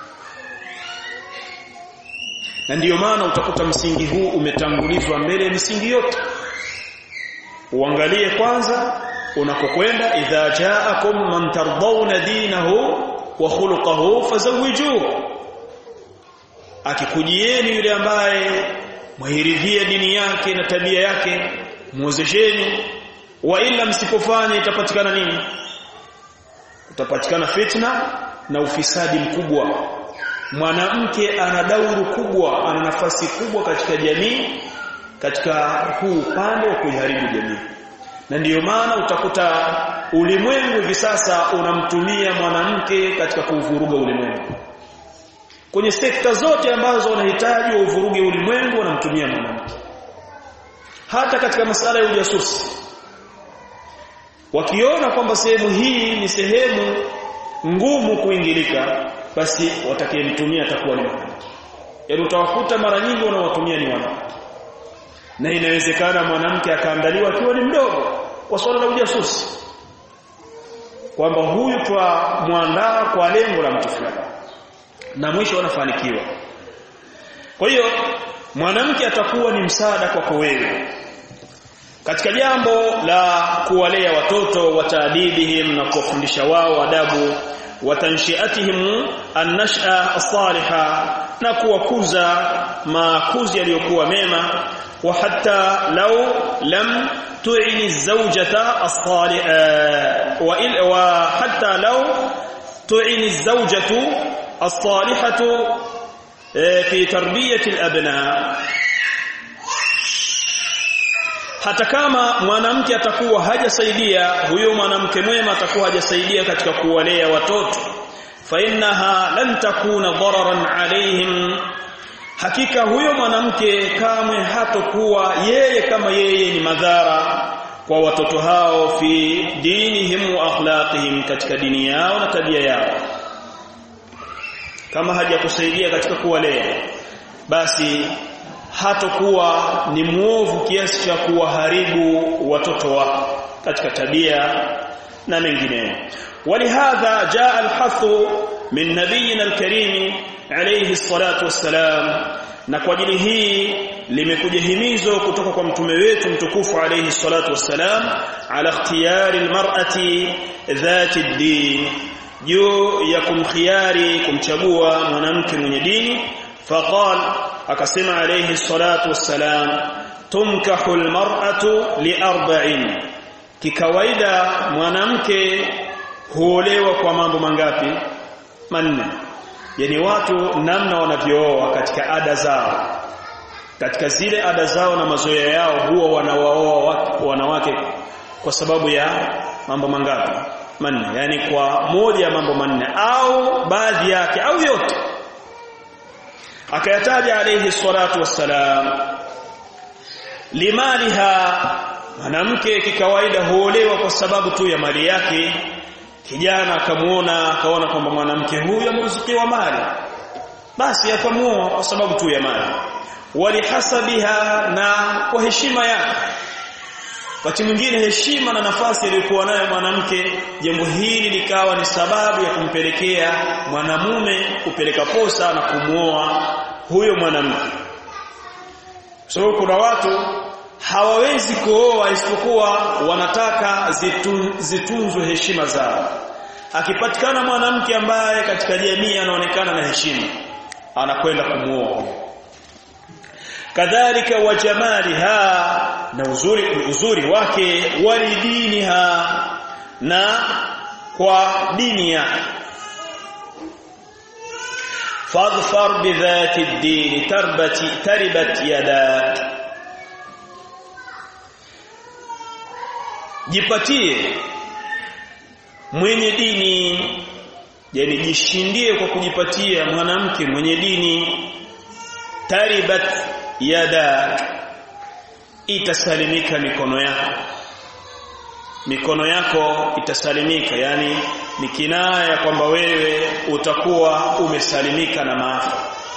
Na ndiyo maana utakuta msingi huu umetangulizwa mbele ya misingi yote. Uangalie kwanza unakokwenda, idha ja'akum man tardawna dinahu wa khuluquhu fazawijuhu, akikujieni yule ambaye mwahiridhia dini yake na tabia yake, muozesheni. Wa ila msipofanya itapatikana nini? Utapatikana fitna na ufisadi mkubwa. Mwanamke ana dauru kubwa, ana nafasi kubwa katika jamii, katika huu upande wa kuiharibu jamii. Na ndiyo maana utakuta ulimwengu hivi sasa unamtumia mwanamke katika kuvuruga ulimwengu. Kwenye sekta zote ambazo wanahitaji uvuruge ulimwengu wanamtumia mwanamke. Hata katika masuala ya ujasusi, wakiona kwamba sehemu hii ni sehemu ngumu kuingilika, basi watakayemtumia atakuwa ni mwanamke. Yaani utawakuta mara nyingi wanawatumia ni wanawake. Na inawezekana mwanamke akaandaliwa akiwa ni mdogo kwa swala la ujasusi, kwamba huyu twa muandaa kwa lengo la mtu fulani, na mwisho wanafanikiwa. Kwa hiyo mwanamke atakuwa ni msaada kwako wewe katika jambo la kuwalea watoto, wataadibihim, na kuwafundisha wao adabu, watanshiatihim an-nash'a as-salihah, na kuwakuza makuzi yaliyokuwa mema. Wa hatta law lam tu'ini az-zawjata as-salihah wa hatta law tu'ini az-zawjatu as-salihatu fi tarbiyati al-abna, hata kama mwanamke atakuwa hajasaidia, huyo mwanamke mwema atakuwa hajasaidia katika kuwalea watoto, fa innaha lan takuna dararan alayhim, hakika huyo mwanamke kamwe hatakuwa yeye kama yeye ni madhara kwa watoto hao, fi dinihim wa akhlaqihim, katika dini yao na tabia yao. Kama hajakusaidia katika kuwalea, basi hatakuwa ni muovu kiasi cha kuwaharibu watoto wako katika tabia na mengineyo. Walihadha jaa alhathu min nabiyina alkarim alayhi salatu wassalam, na kwa ajili hii limekuja himizo kutoka kwa mtume wetu mtukufu alayhi salatu wassalam, ala ikhtiyari almar'ati dhati ad-din, juu ya kumkhiyari, kumchagua mwanamke mwenye dini. Faqal, akasema alayhi salatu wassalam, tunkahu almar'atu liarba'in, kikawaida mwanamke huolewa kwa mambo mangapi? Manne. Yani watu namna wanavyooa katika ada zao, katika zile ada zao na mazoea yao, huwa wanawaoa wanawake kwa sababu ya mambo mangapi? Manne. Yani kwa moja ya mambo manne, au baadhi yake au yote. Akayataja alayhi salatu wassalam, limaliha, mwanamke kikawaida huolewa kwa sababu tu ya mali yake. Kijana akamuona akaona kwamba mwanamke huyu ameruzukiwa mali, basi akamuoa kwa sababu tu ya mali. Walihasabiha, na kwa heshima yake. Wakati mwingine heshima na nafasi aliyokuwa nayo mwanamke, jambo hili likawa ni sababu ya kumpelekea mwanamume kupeleka posa na kumuoa huyo mwanamke. So kuna watu hawawezi kuoa isipokuwa wanataka zitu, zitunzwe heshima zao. Akipatikana mwanamke ambaye katika jamii anaonekana na heshima, anakwenda kumuoa. Kadhalika wa jamaliha, na uzuri uzuri wake, walidiniha, na kwa dini yake. Fadhfar bidhati ad-din tarbati taribat yadak, jipatie mwenye dini, yani jishindie kwa kujipatia mwanamke mwenye dini. Taribat yadak, itasalimika mikono yako, mikono yako itasalimika, yani ni kinaya kwamba wewe utakuwa umesalimika na maafa.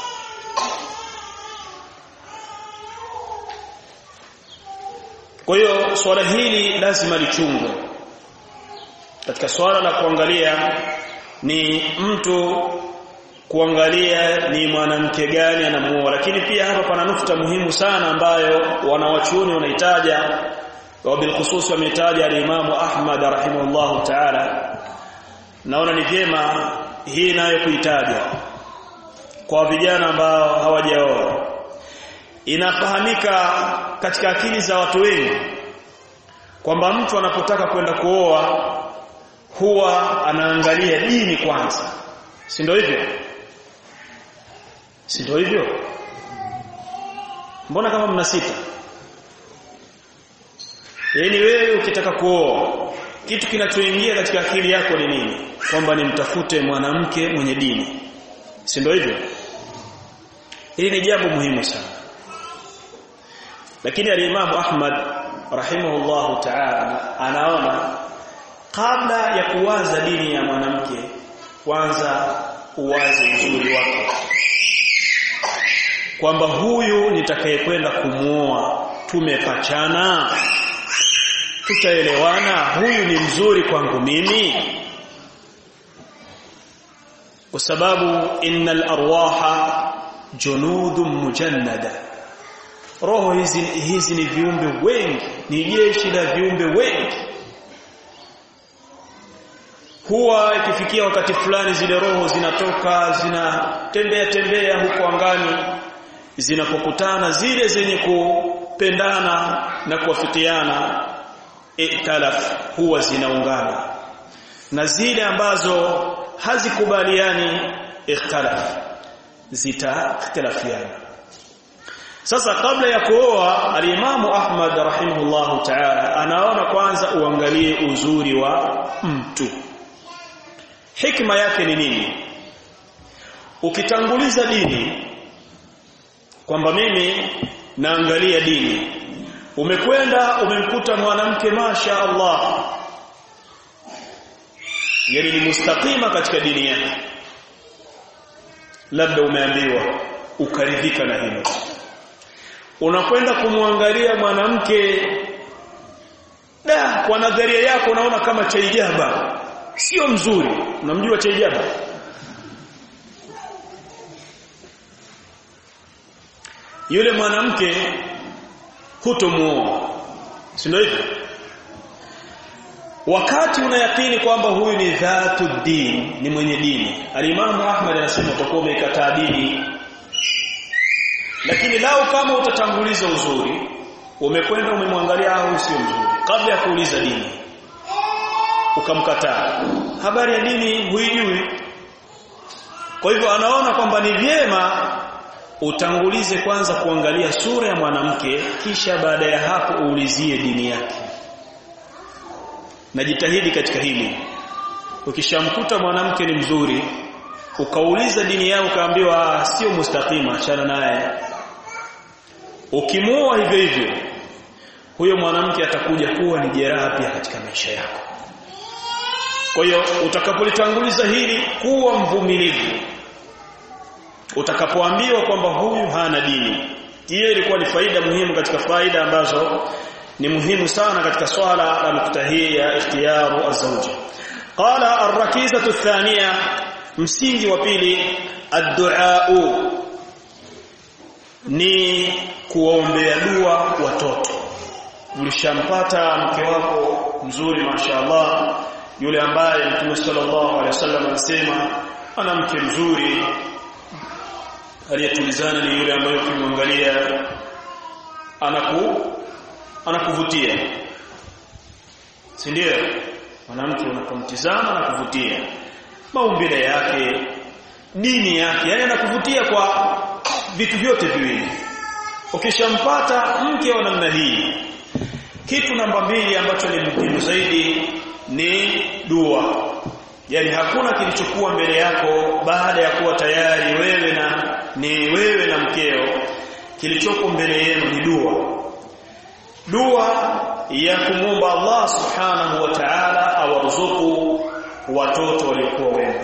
Kwa hiyo swala hili lazima lichungwe. Katika swala la kuangalia ni mtu kuangalia ni mwanamke gani anamuoa, lakini pia hapa pana nukta muhimu sana ambayo wanawachuoni wanaitaja, wa bil khusus wametaja al-Imam Ahmad rahimahullah ta'ala. Naona ni vyema hii nayo kuitaja kwa vijana ambao hawajaoa. Inafahamika katika akili za watu wengi kwamba mtu anapotaka kwenda kuoa huwa anaangalia dini kwanza, si ndio hivyo? Si ndio hivyo? Mbona kama mnasita? Yaani wewe ukitaka kuoa, kitu kinachoingia katika akili yako ni nini? Kwamba nimtafute mwanamke mwenye dini, si ndio hivyo? Hili ni jambo muhimu sana. Lakini al-Imam Ahmad rahimahullahu ta'ala anaona kabla ya kuwaza dini ya mwanamke, kwanza uwaze uzuri wake, kwamba huyu nitakayekwenda kumuoa tumepachana, tutaelewana, huyu ni mzuri kwangu mimi. Kwa sababu innal arwaha junudun mujannada, roho hizi hizi ni viumbe wengi, ni jeshi la viumbe wengi. Huwa ikifikia wakati fulani zile roho zinatoka zinatembea tembea huko angani, zinapokutana zile zenye kupendana na kuafikiana, ikhtilaf huwa zinaungana na zile ambazo hazikubaliani ikhtilaf zitakhtilafiana. Sasa kabla ya kuoa al-Imam Ahmad rahimahullahu ta'ala anaona kwanza uangalie uzuri wa mtu. Hikma yake ni nini? Ukitanguliza dini kwamba mimi naangalia dini, umekwenda umemkuta mwanamke masha Allah yani ni mustaqima katika dini yake, labda umeambiwa ukaridhika na hilo, unakwenda kumwangalia mwanamke da kwa nadharia yako unaona kama chaijaba sio mzuri. Unamjua chaijaba? Yule mwanamke hutomuoa, si ndio hivyo? Wakati unayakini kwamba huyu ni dhatu din, ni mwenye dini. Al-Imam Ahmad anasema utakuwa umekataa dini. Lakini lao kama utatanguliza uzuri, umekwenda umemwangalia au sio mzuri kabla ya kuuliza dini, ukamkataa, habari ya dini huijui. Kwa hivyo anaona kwamba ni vyema utangulize kwanza kuangalia sura ya mwanamke, kisha baada ya hapo uulizie dini yake. Najitahidi katika hili. Ukishamkuta mwanamke ni mzuri, ukauliza dini yao ukaambiwa sio mustaqima, achana naye, ukimuoa hivyo hivyo, huyo mwanamke atakuja kuwa ni jeraha pia katika maisha yako. Kwa hiyo utakapolitanguliza hili, kuwa mvumilivu. Utakapoambiwa kwamba huyu hana dini, hiyo ilikuwa ni faida muhimu katika faida ambazo ni muhimu sana katika swala la nukta hii ya ikhtiyaru az-zawj. Qala ar-rakizatu ath-thaniya, msingi wa pili, ad-du'a, ni kuombea dua watoto. Ulishampata mke wako mzuri mashaallah, yule ambaye Mtume sallallahu alaihi wasallam anasema ana mke mzuri aliyetulizana ni yule ambaye ukimwangalia anaku anakuvutia, si ndio? Mwanamke unapomtizama anakuvutia, maumbile yake, dini yake, yani anakuvutia kwa vitu vyote viwili. Ukishampata mke wa namna hii, kitu namba mbili ambacho ni muhimu zaidi ni dua. Yani hakuna kilichokuwa mbele yako baada ya kuwa tayari wewe na ni wewe na mkeo, kilichoko mbele yenu ni dua. Dua ya kumwomba Allah subhanahu wa ta'ala awaruzuku watoto waliokuwa wema.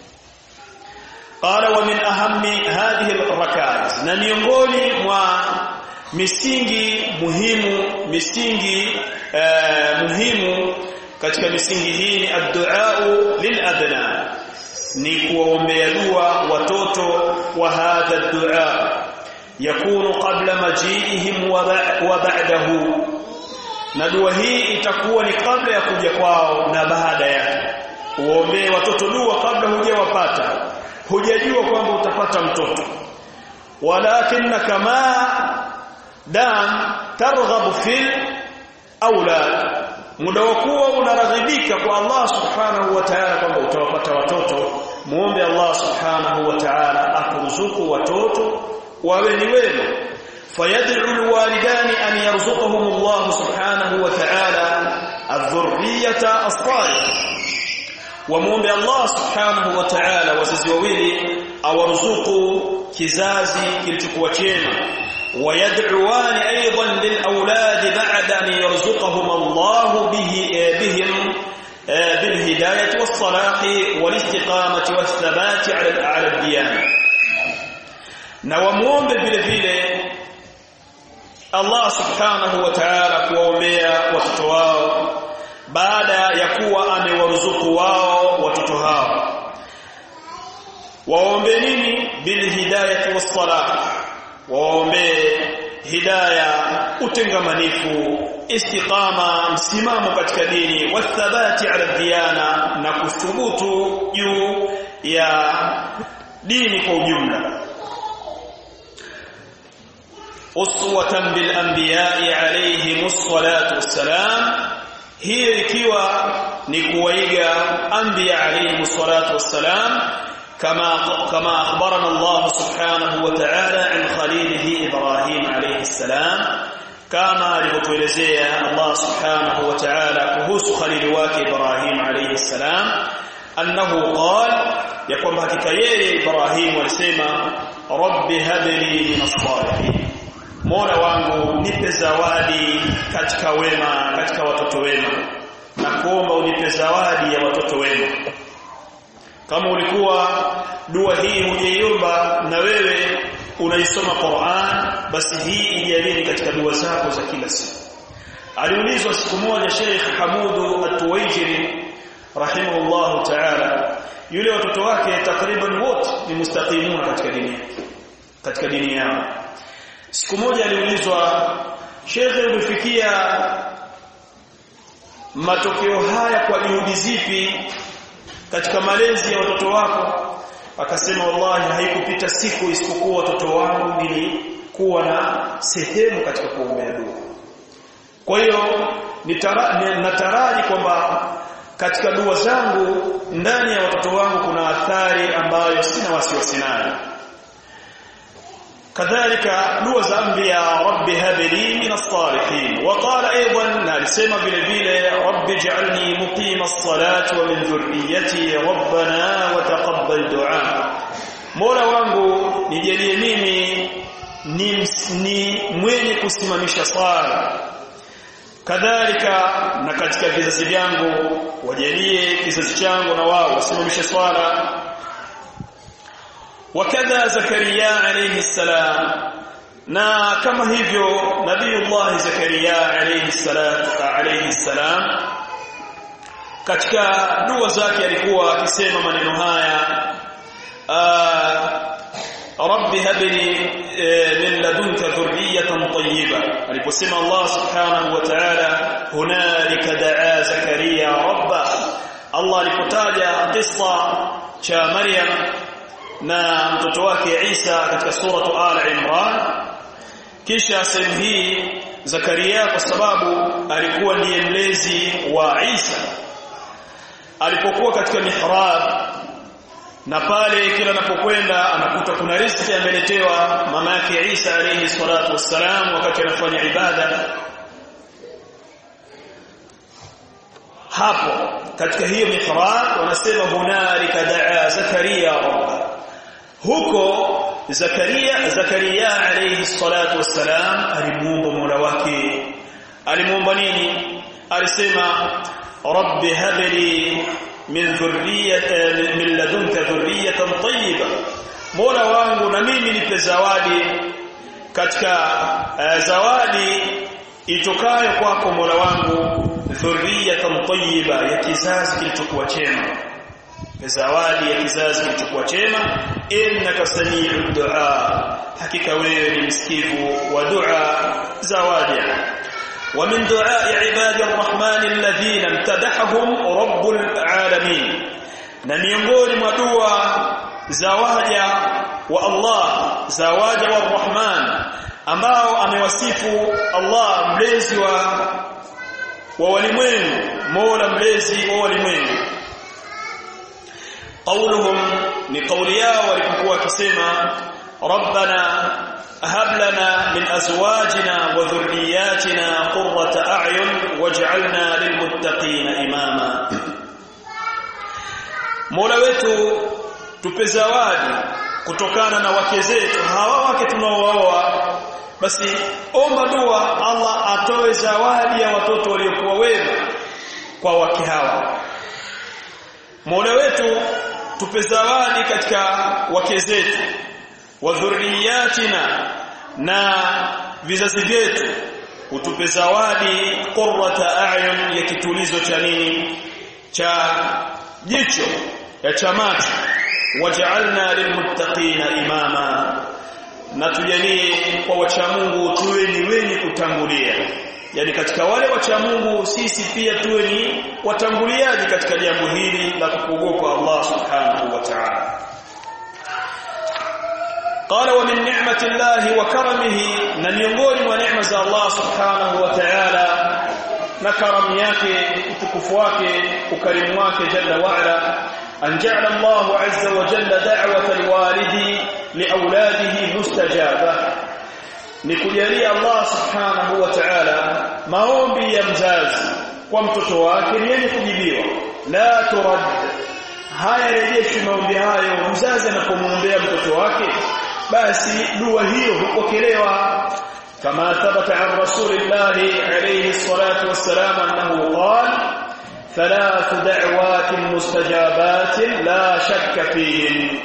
Qala wa min ahammi hadhihi al-rakaz, na miongoni mwa misingi muhimu misingi uh, muhimu katika misingi hii ni ad-du'a lil-abna, ni kuombea dua watoto. Wa hadha ad-du'a yakunu qabla maji'ihim wa ba'dahu, na dua hii itakuwa ni kabla ya kuja kwao na baada yake. Uombee watoto dua kabla hujawapata, hujajua kwamba utapata mtoto. Walakinna kama dam targhabu fil aulad, muda wakuwa unaraghibika kwa Allah subhanahu wa ta'ala kwamba utawapata watoto, muombe Allah subhanahu wa ta'ala akuruzuku watoto wawe ni wema. Fayad'u alwalidani an yarzuqahum Allah subhanahu wa ta'ala adh-dhurriyyata as-salihah, wa muombe Allah subhanahu wa ta'ala wazazi wawili awaruzuku kizazi kilichokuwa chema. ويدعوان ايضا للاولاد بعد ان يرزقهم الله به بهم بالهدايه والصلاح والاستقامه والثبات على على الديانه. na wamuombe vile vile Allah subhanahu wa ta'ala kuwaombea watoto wao baada ya kuwa amewaruzuku wao watoto hao. Waombe nini? bil hidayati was salah, waombe hidayah, utengamanifu, istiqama, msimamo katika dini, wathabati ala diyana, na kuthubutu juu ya dini kwa ujumla. uswatan bil anbiya'i alayhimus salatu wassalam, hiyo ikiwa ni kuwaiga anbiya alayhi salatu wassalam kama kama akhbarana Allah subhanahu wa ta'ala an khalilihi Ibrahim alayhi salam, kama alivyotuelezea Allah subhanahu wa ta'ala kuhusu khalili wake Ibrahim alayhi salam, annahu qala, ya kwamba hakika yeye Ibrahim alisema rabbi habli minas salihin, Mola wangu nipe zawadi katika wema, katika watoto wema, na kuomba unipe zawadi ya watoto wema. Kama ulikuwa dua hii hujaiomba na wewe unaisoma Qur'an, basi hii ijalini katika dua zako za kila siku. Aliulizwa siku moja Sheikh Hamudu At-Tuwaijiri rahimahullah ta'ala, yule watoto wake takriban wote ni mustaqimuna katika dini katika dini yao. Siku moja aliulizwa, Sheikh, ulifikia matokeo haya kwa juhudi zipi katika malezi ya watoto wako? Akasema, wallahi haikupita siku isipokuwa watoto wangu nilikuwa na sehemu katika kuombea dua. Kwa hiyo nataraji kwamba katika dua zangu ndani ya watoto wangu kuna athari ambayo sina wasiwasi nayo. kadhalika dua za anbiya, rabbi habli minas salihin. Wa qala aidan, na alisema vile vile, rabbi ij'alni muqima as-salati wa min dhurriyyati rabbana wa taqabbal du'a, Mola wangu nijalie mimi ni, ni mwenye kusimamisha sala, kadhalika na katika vizazi vyangu wajalie kizazi changu na wao wasimamishe swala. Wakadha Zakaria alayhi salam, na kama hivyo Nabiiullah Zakaria alayhi salatu alayhi salam katika dua zake alikuwa akisema maneno haya, rabbi habli min ladunka dhurriyatan tayyiba. Aliposema Allah subhanahu wa ta'ala hunalika daa Zakaria rabba, Allah alipotaja kisa cha Maryam na mtoto wake Isa katika suratu Al-Imran, kisha sehemu hii Zakaria kwa sababu alikuwa ndiye mlezi wa Isa, alipokuwa katika mihrab na pale kila anapokwenda anakuta kuna riziki ameletewa mama yake Isa alayhi salatu wassalam wakati anafanya ibada, hapo katika hiyo mihrab wanasema hunalika daa Zakaria rabba. Huko Zakaria Zakaria alayhi salatu wassalam alimuomba Mola wake. Alimuomba nini? Alisema rabbi habli min dhurriyyati min ladunka dhurriyatan tayyiba, Mola wangu na mimi nipe zawadi katika uh, zawadi itokayo kwako Mola wangu, dhurriyatan tayyiba, ya kizazi kilichokuwa chema, zawadi ya kizazi kilichokuwa chema. Innaka sami'ud du'a, hakika wewe ni msikivu wa dua zawadi. Wa min du'a'i ibadi arrahmani alladhina imtadahahum rabbul alamin, na miongoni mwa dua zawaja wa Allah, zawaja wa Rahman, ambao amewasifu Allah mlezi wa wa walimwengu, Mola mlezi wa walimwengu. Qauluhum ni qawli yao walipokuwa wakisema rabbana hab lana min azwajina wa dhurriyyatina qurrata a'yun waj'alna lilmuttaqina imama, Mola wetu tupe zawadi kutokana na wake zetu hawa, wake tunaooa, basi omba dua Allah atoe zawadi ya watoto waliokuwa wema kwa wake hawa. Mola wetu tupe zawadi katika wake zetu, wa dhurriyatina, na vizazi vyetu utupe zawadi qurrata a'yun, ya kitulizo cha nini, cha jicho, ya cha macho, waj'alna lilmuttaqina imama, na tujalie kwa wacha Mungu tuwe ni wenye kutangulia, yani katika wale wacha Mungu sisi pia tuwe ni watanguliaji katika jambo hili la kuogopa Allah subhanahu wa ta'ala. Qala wa min ni'mati Allah wa karamihi, na miongoni mwa neema za Allah subhanahu wa ta'ala na karamu yake utukufu wake ukarimu wake jalla wa ala an ja'ala Allah azza wa jalla da'wata alwalidi liauladihi mustajaba ni kujalia Allah subhanahu wa ta'ala maombi ya mzazi kwa mtoto wake ni yenye kujibiwa la turad haya rejeshi maombi hayo mzazi anapomwombea mtoto wake basi dua hiyo hupokelewa kama thabata an rasulillah alayhi salatu wassalam annahu qala thalath da'wat mustajabat la shakka fihin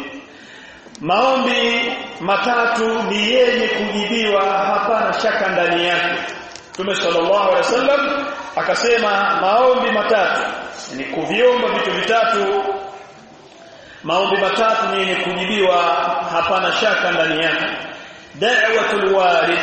maombi matatu ni yenye kujibiwa hapana shaka ndani yake Mtume sallallahu alaihi wasallam akasema maombi matatu ni kuviomba vitu vitatu maombi matatu ni yenye kujibiwa hapana shaka ndani yake da'watul walid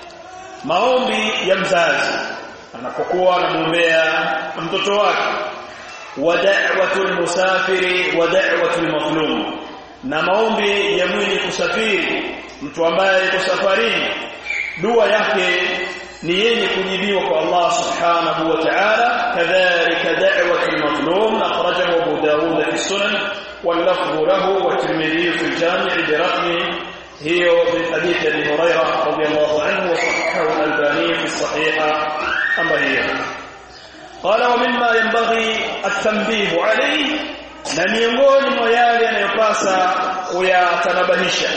maombi ya mzazi anapokuwa anamuombea mtoto wake wa da'watul musafiri wa da'watul mazlum na maombi ya mwenye kusafiri mtu ambaye yuko safarini dua yake ni yenye kujibiwa kwa Allah subhanahu wa ta'ala kadhalika da'watul mazlum akhrajahu Abu Dawud fi sunan wal lafdhu lahu wa Tirmidhi fi al-jami' bi raqmi hiyo min hadith Abi Hurairah radiyallahu anhu wa sahahahu al-Albani fi as-sahiha amma hiyo qala wa mimma yanbaghi at-tanbih alayhi na miongoni mwa yale yanayopasa kuyatanabahisha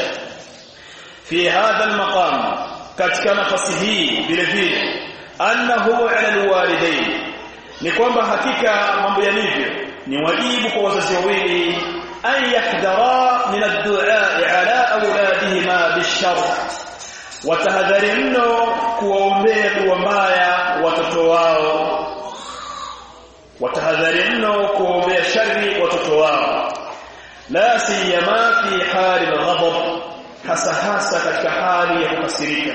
fi hadha al-maqam katika nafasi hii vile vile annahu ala alwalidain ni kwamba hakika mambo yalivyo ni wajibu kwa wazazi wawili an yahdara min ad-du'a ala auladihima bishar watahadhari mno kuwaombea dua mbaya watoto wao watahadhari mno kuombea shari watoto wao la siyama fi hali al-ghadab hasa hasa katika hali ya kukasirika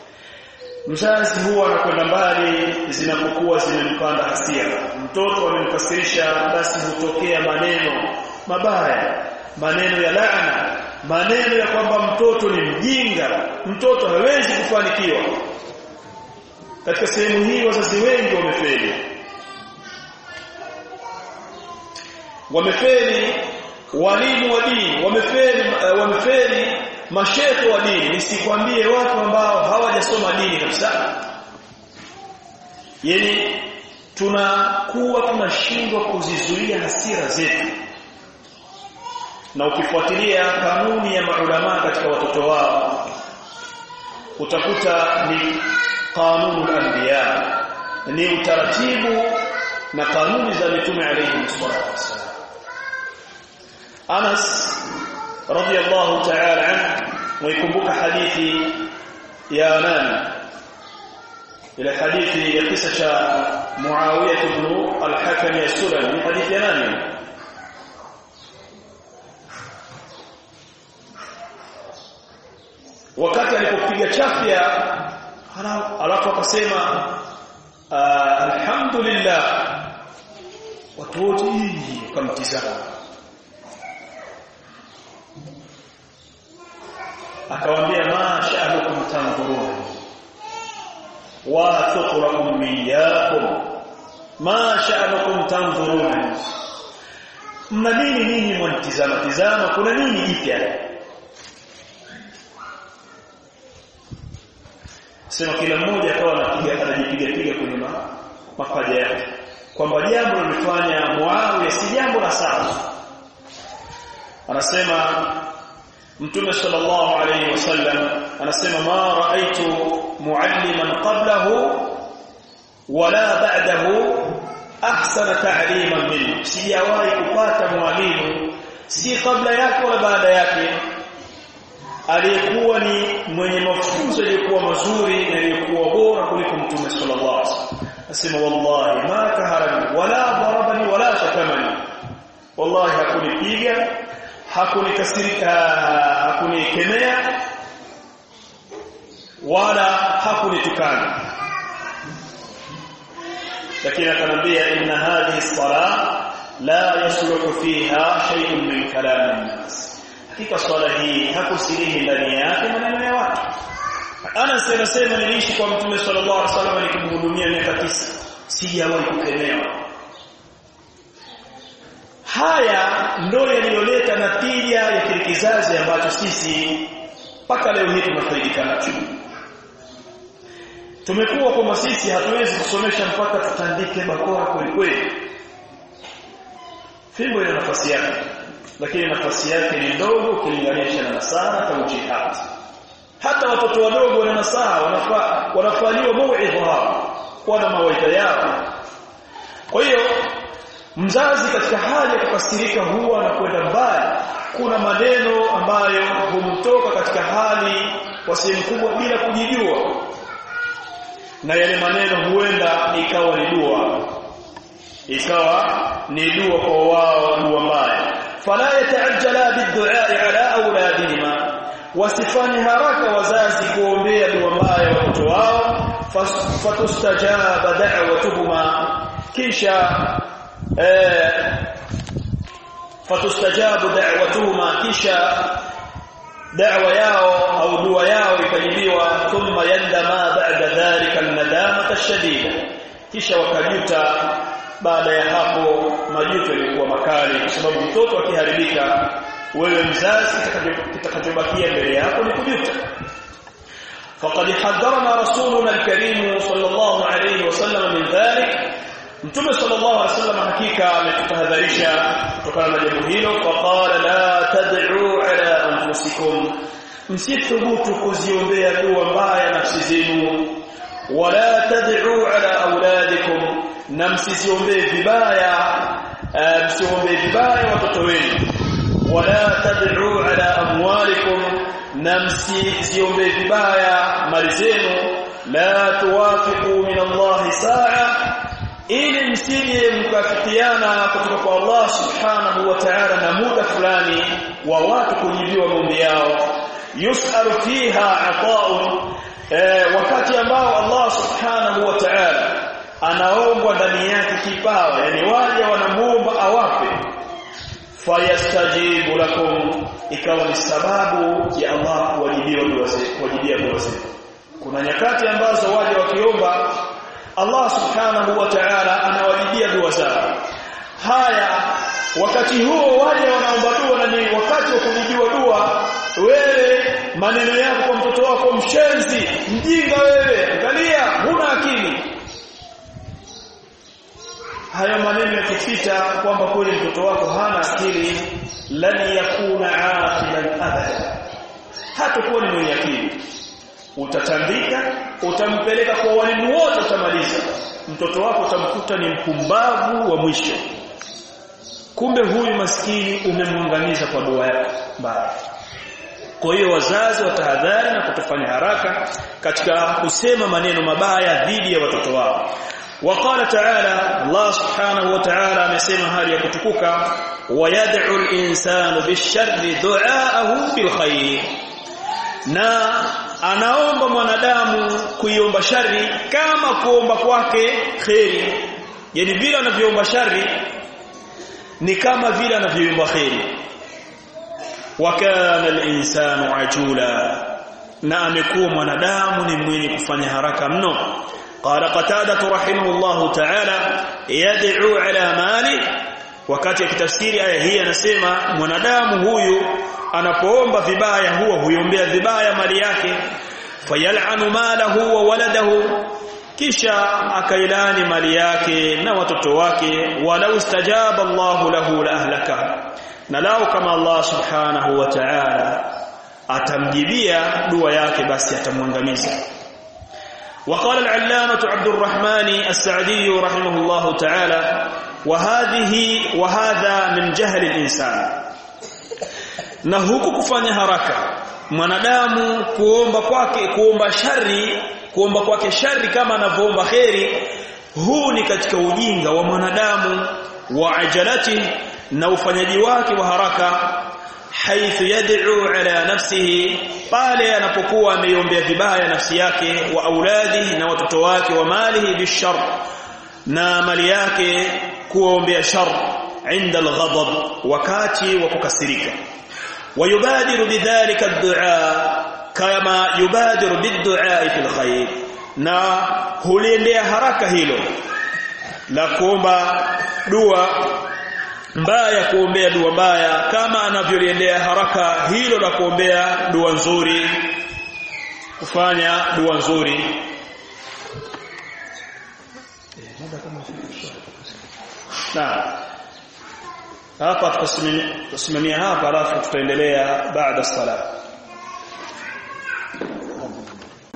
mzazi huwa anakwenda mbali zinapokuwa zimempanda hasira mtoto amemkasirisha basi hutokea maneno mabaya maneno ya laana maneno ya kwamba mtoto ni mjinga mtoto hawezi kufanikiwa katika sehemu hii wazazi wengi wamefeli wamefeli walimu wa dini wamefeli wamefeli mashehe wa dini nisikwambie watu ambao hawajasoma dini kabisa yani tunakuwa tunashindwa kuzizuia hasira zetu na ukifuatilia kanuni ya maulama katika watoto wao utakuta ni kanunul anbiya ni utaratibu na kanuni za mitume alayhi salatu wasallam Anas radiyallahu ta'ala anhu mwikumbuka hadithi ya nani ile hadithi ya kisa cha Muawiyah ibn al-Hakam as-Sulami hadithi ya nani wakati alipopiga chafya alafu akasema alhamdulillah watu wote wakamtizama akawaambia ma sha'anukum tanzurun wa tuqra'u iyyakum ma sha'anukum tanzurun mna nini nini mwanitizama tizama kuna nini jipya sema kila mmoja akawa anapiga anajipiga piga kwenye mapaja yake kwamba jambo lilifanya Muawiya si jambo la sawa anasema Mtume sallallahu alayhi wasallam anasema ma ra'aytu mualliman qablahu wala ba'dahu ahsana ta'liman minhu sijawahi kupata mwalimu si kabla yake wala baada yake aliyekuwa ni mwenye mafunzo yalikuwa mazuri na yalikuwa bora kuliko Mtume sallallahu alayhi wasallam asema wallahi ma kaharani wala darabani wala shakamani wallahi hakunipiga hakunikasirika hakunikemea wala hakunitukana lakini akanambia inna hadhihi as-salah la yasluhu fiha shay'un min kalam an-nas hakika swala hii hakusilihi ndani yake maneno ya watu ana sema sema niliishi kwa Mtume sallallahu alaihi wasallam nikimhudumia miaka tisa sijawahi kukemewa. Haya ndio yaliyoleta natija ya kile kizazi ambacho sisi mpaka leo hii tunafaidika nacho. Tumekuwa kama sisi hatuwezi kusomesha mpaka tutandike bakora kweli kweli. Fimbo ina nafasi yake, lakini nafasi yake ni ndogo ukilinganisha na nasaha au jihad. Hata watoto wadogo wana nasaha, wanafaa wanafaliwa mauidha hao, wana mawaidha yao. Kwa hiyo mzazi katika hali ya kukasirika huwa anakwenda mbali. Kuna maneno ambayo humtoka katika hali kwa sehemu kubwa bila kujijua, na yale maneno huenda ikawa ni dua, ikawa ni dua kwa wao, dua mbaya. Fala yataajjala bid-du'a ala auladihima, wasifani haraka wazazi kuombea dua mbaya watoto wao. Fatustajaba da'watuhuma, kisha eh fatustajabu da'watuhuma, kisha da'wa yao au dua yao ikajibiwa. Thumma yandama ba'da dhalika an-nadamata ash-shadida, kisha wakajuta baada ya hapo. Majuto yalikuwa makali, kwa sababu mtoto akiharibika, wewe mzazi kitakachobakia mbele yako ni kujuta. faqad haddarana rasuluna al-karim sallallahu alayhi wasallam min dhalik, Mtume sallallahu alaihi wasallam hakika ametutahadharisha kutokana na jambo hilo. Faqala la tad'u ala anfusikum, msithubutu kuziombea dua mbaya nafsi zenu. Wala tad'u ala auladikum, na msiziombee vibaya msiombee vibaya watoto wenu. Wala tad'u ala amwalikum, na msiziombee vibaya mali zenu. La tuwafiqu min Allah sa'a, ili msije mkafikiana kutoka kwa Allah subhanahu wa ta'ala na muda fulani wa watu kujibiwa maombi yao. Yus'alu fiha ata'un, eh, wakati ambao Allah subhanahu wa ta'ala anaomba ndani yake kipawa, yani waja wanamuomba awape. Fayastajibu lakum, ikawa ni sababu ya Allah kuwajibiwa dua zenu, kuwajibia dua zenu. Kuna nyakati ambazo waja wakiomba Allah subhanahu wa ta'ala anawajibia dua zao. Haya, wakati huo waje wanaomba dua, na ni wakati wa kujibiwa dua. Wewe maneno yako kwa mtoto wako, mshenzi, mjinga wewe, angalia huna akili. Haya maneno yakifita kwamba kweli mtoto wako hana akili, lan yakuna aqilan abada, hatakuwa ni mwenye akili. Utatandika, utampeleka kwa walimu wote, utamaliza. Mtoto wako utamkuta ni mpumbavu wa mwisho. Kumbe huyu maskini umemwangamiza kwa dua yako mbaya. Kwa hiyo wazazi watahadhari na kutofanya haraka katika kusema maneno mabaya dhidi ya watoto wao. Waqala ta'ala, Allah subhanahu wa ta'ala amesema hali ya kutukuka, wa yad'u al-insanu bish-sharri du'aahu bil khair, na anaomba mwanadamu kuiomba shari kama kuomba kwake khairi. Yani vile anavyoomba shari ni kama vile anavyoomba khairi. Wa kana al-insanu ajula, na amekuwa mwanadamu ni mwenye kufanya haraka mno. Qala Qatada rahimahullah ta'ala, yad'u ala mali, wakati akitafsiri aya hii anasema mwanadamu huyu anapoomba vibaya huwa huiombea vibaya mali yake. Fayal'anu malahu wa waladahu, kisha akailani mali yake na watoto wake. Walau istajaba Allahu lahu la ahlaka, na lao kama Allah subhanahu wa ta'ala atamjibia dua yake basi atamwangamiza. وقال العلامة عبد الرحمن السعدي رحمه الله تعالى وهذه وهذا من جهل الإنسان. Na huku kufanya haraka mwanadamu kuomba kwake kuomba shari kuomba kwake shari kama anavyoomba khairi, huu ni katika ujinga wa mwanadamu wa ajalati, na ufanyaji wake wa haraka. Haithu yad'u ala nafsihi, pale anapokuwa ameiombea vibaya nafsi yake, wa auladihi, na watoto wake, wa malihi bishar, na mali yake kuombea shar, inda alghadab, wakati wa kukasirika. ويبادر بذلك الدعاء كما يبادر بالدعاء في الخير, na huliendea haraka hilo la kuomba dua mbaya, kuombea dua mbaya, kama anavyoliendea haraka hilo la kuombea dua nzuri, kufanya dua nzuri. Na hapa tutasimamia hapa, alafu tutaendelea baada ya sala.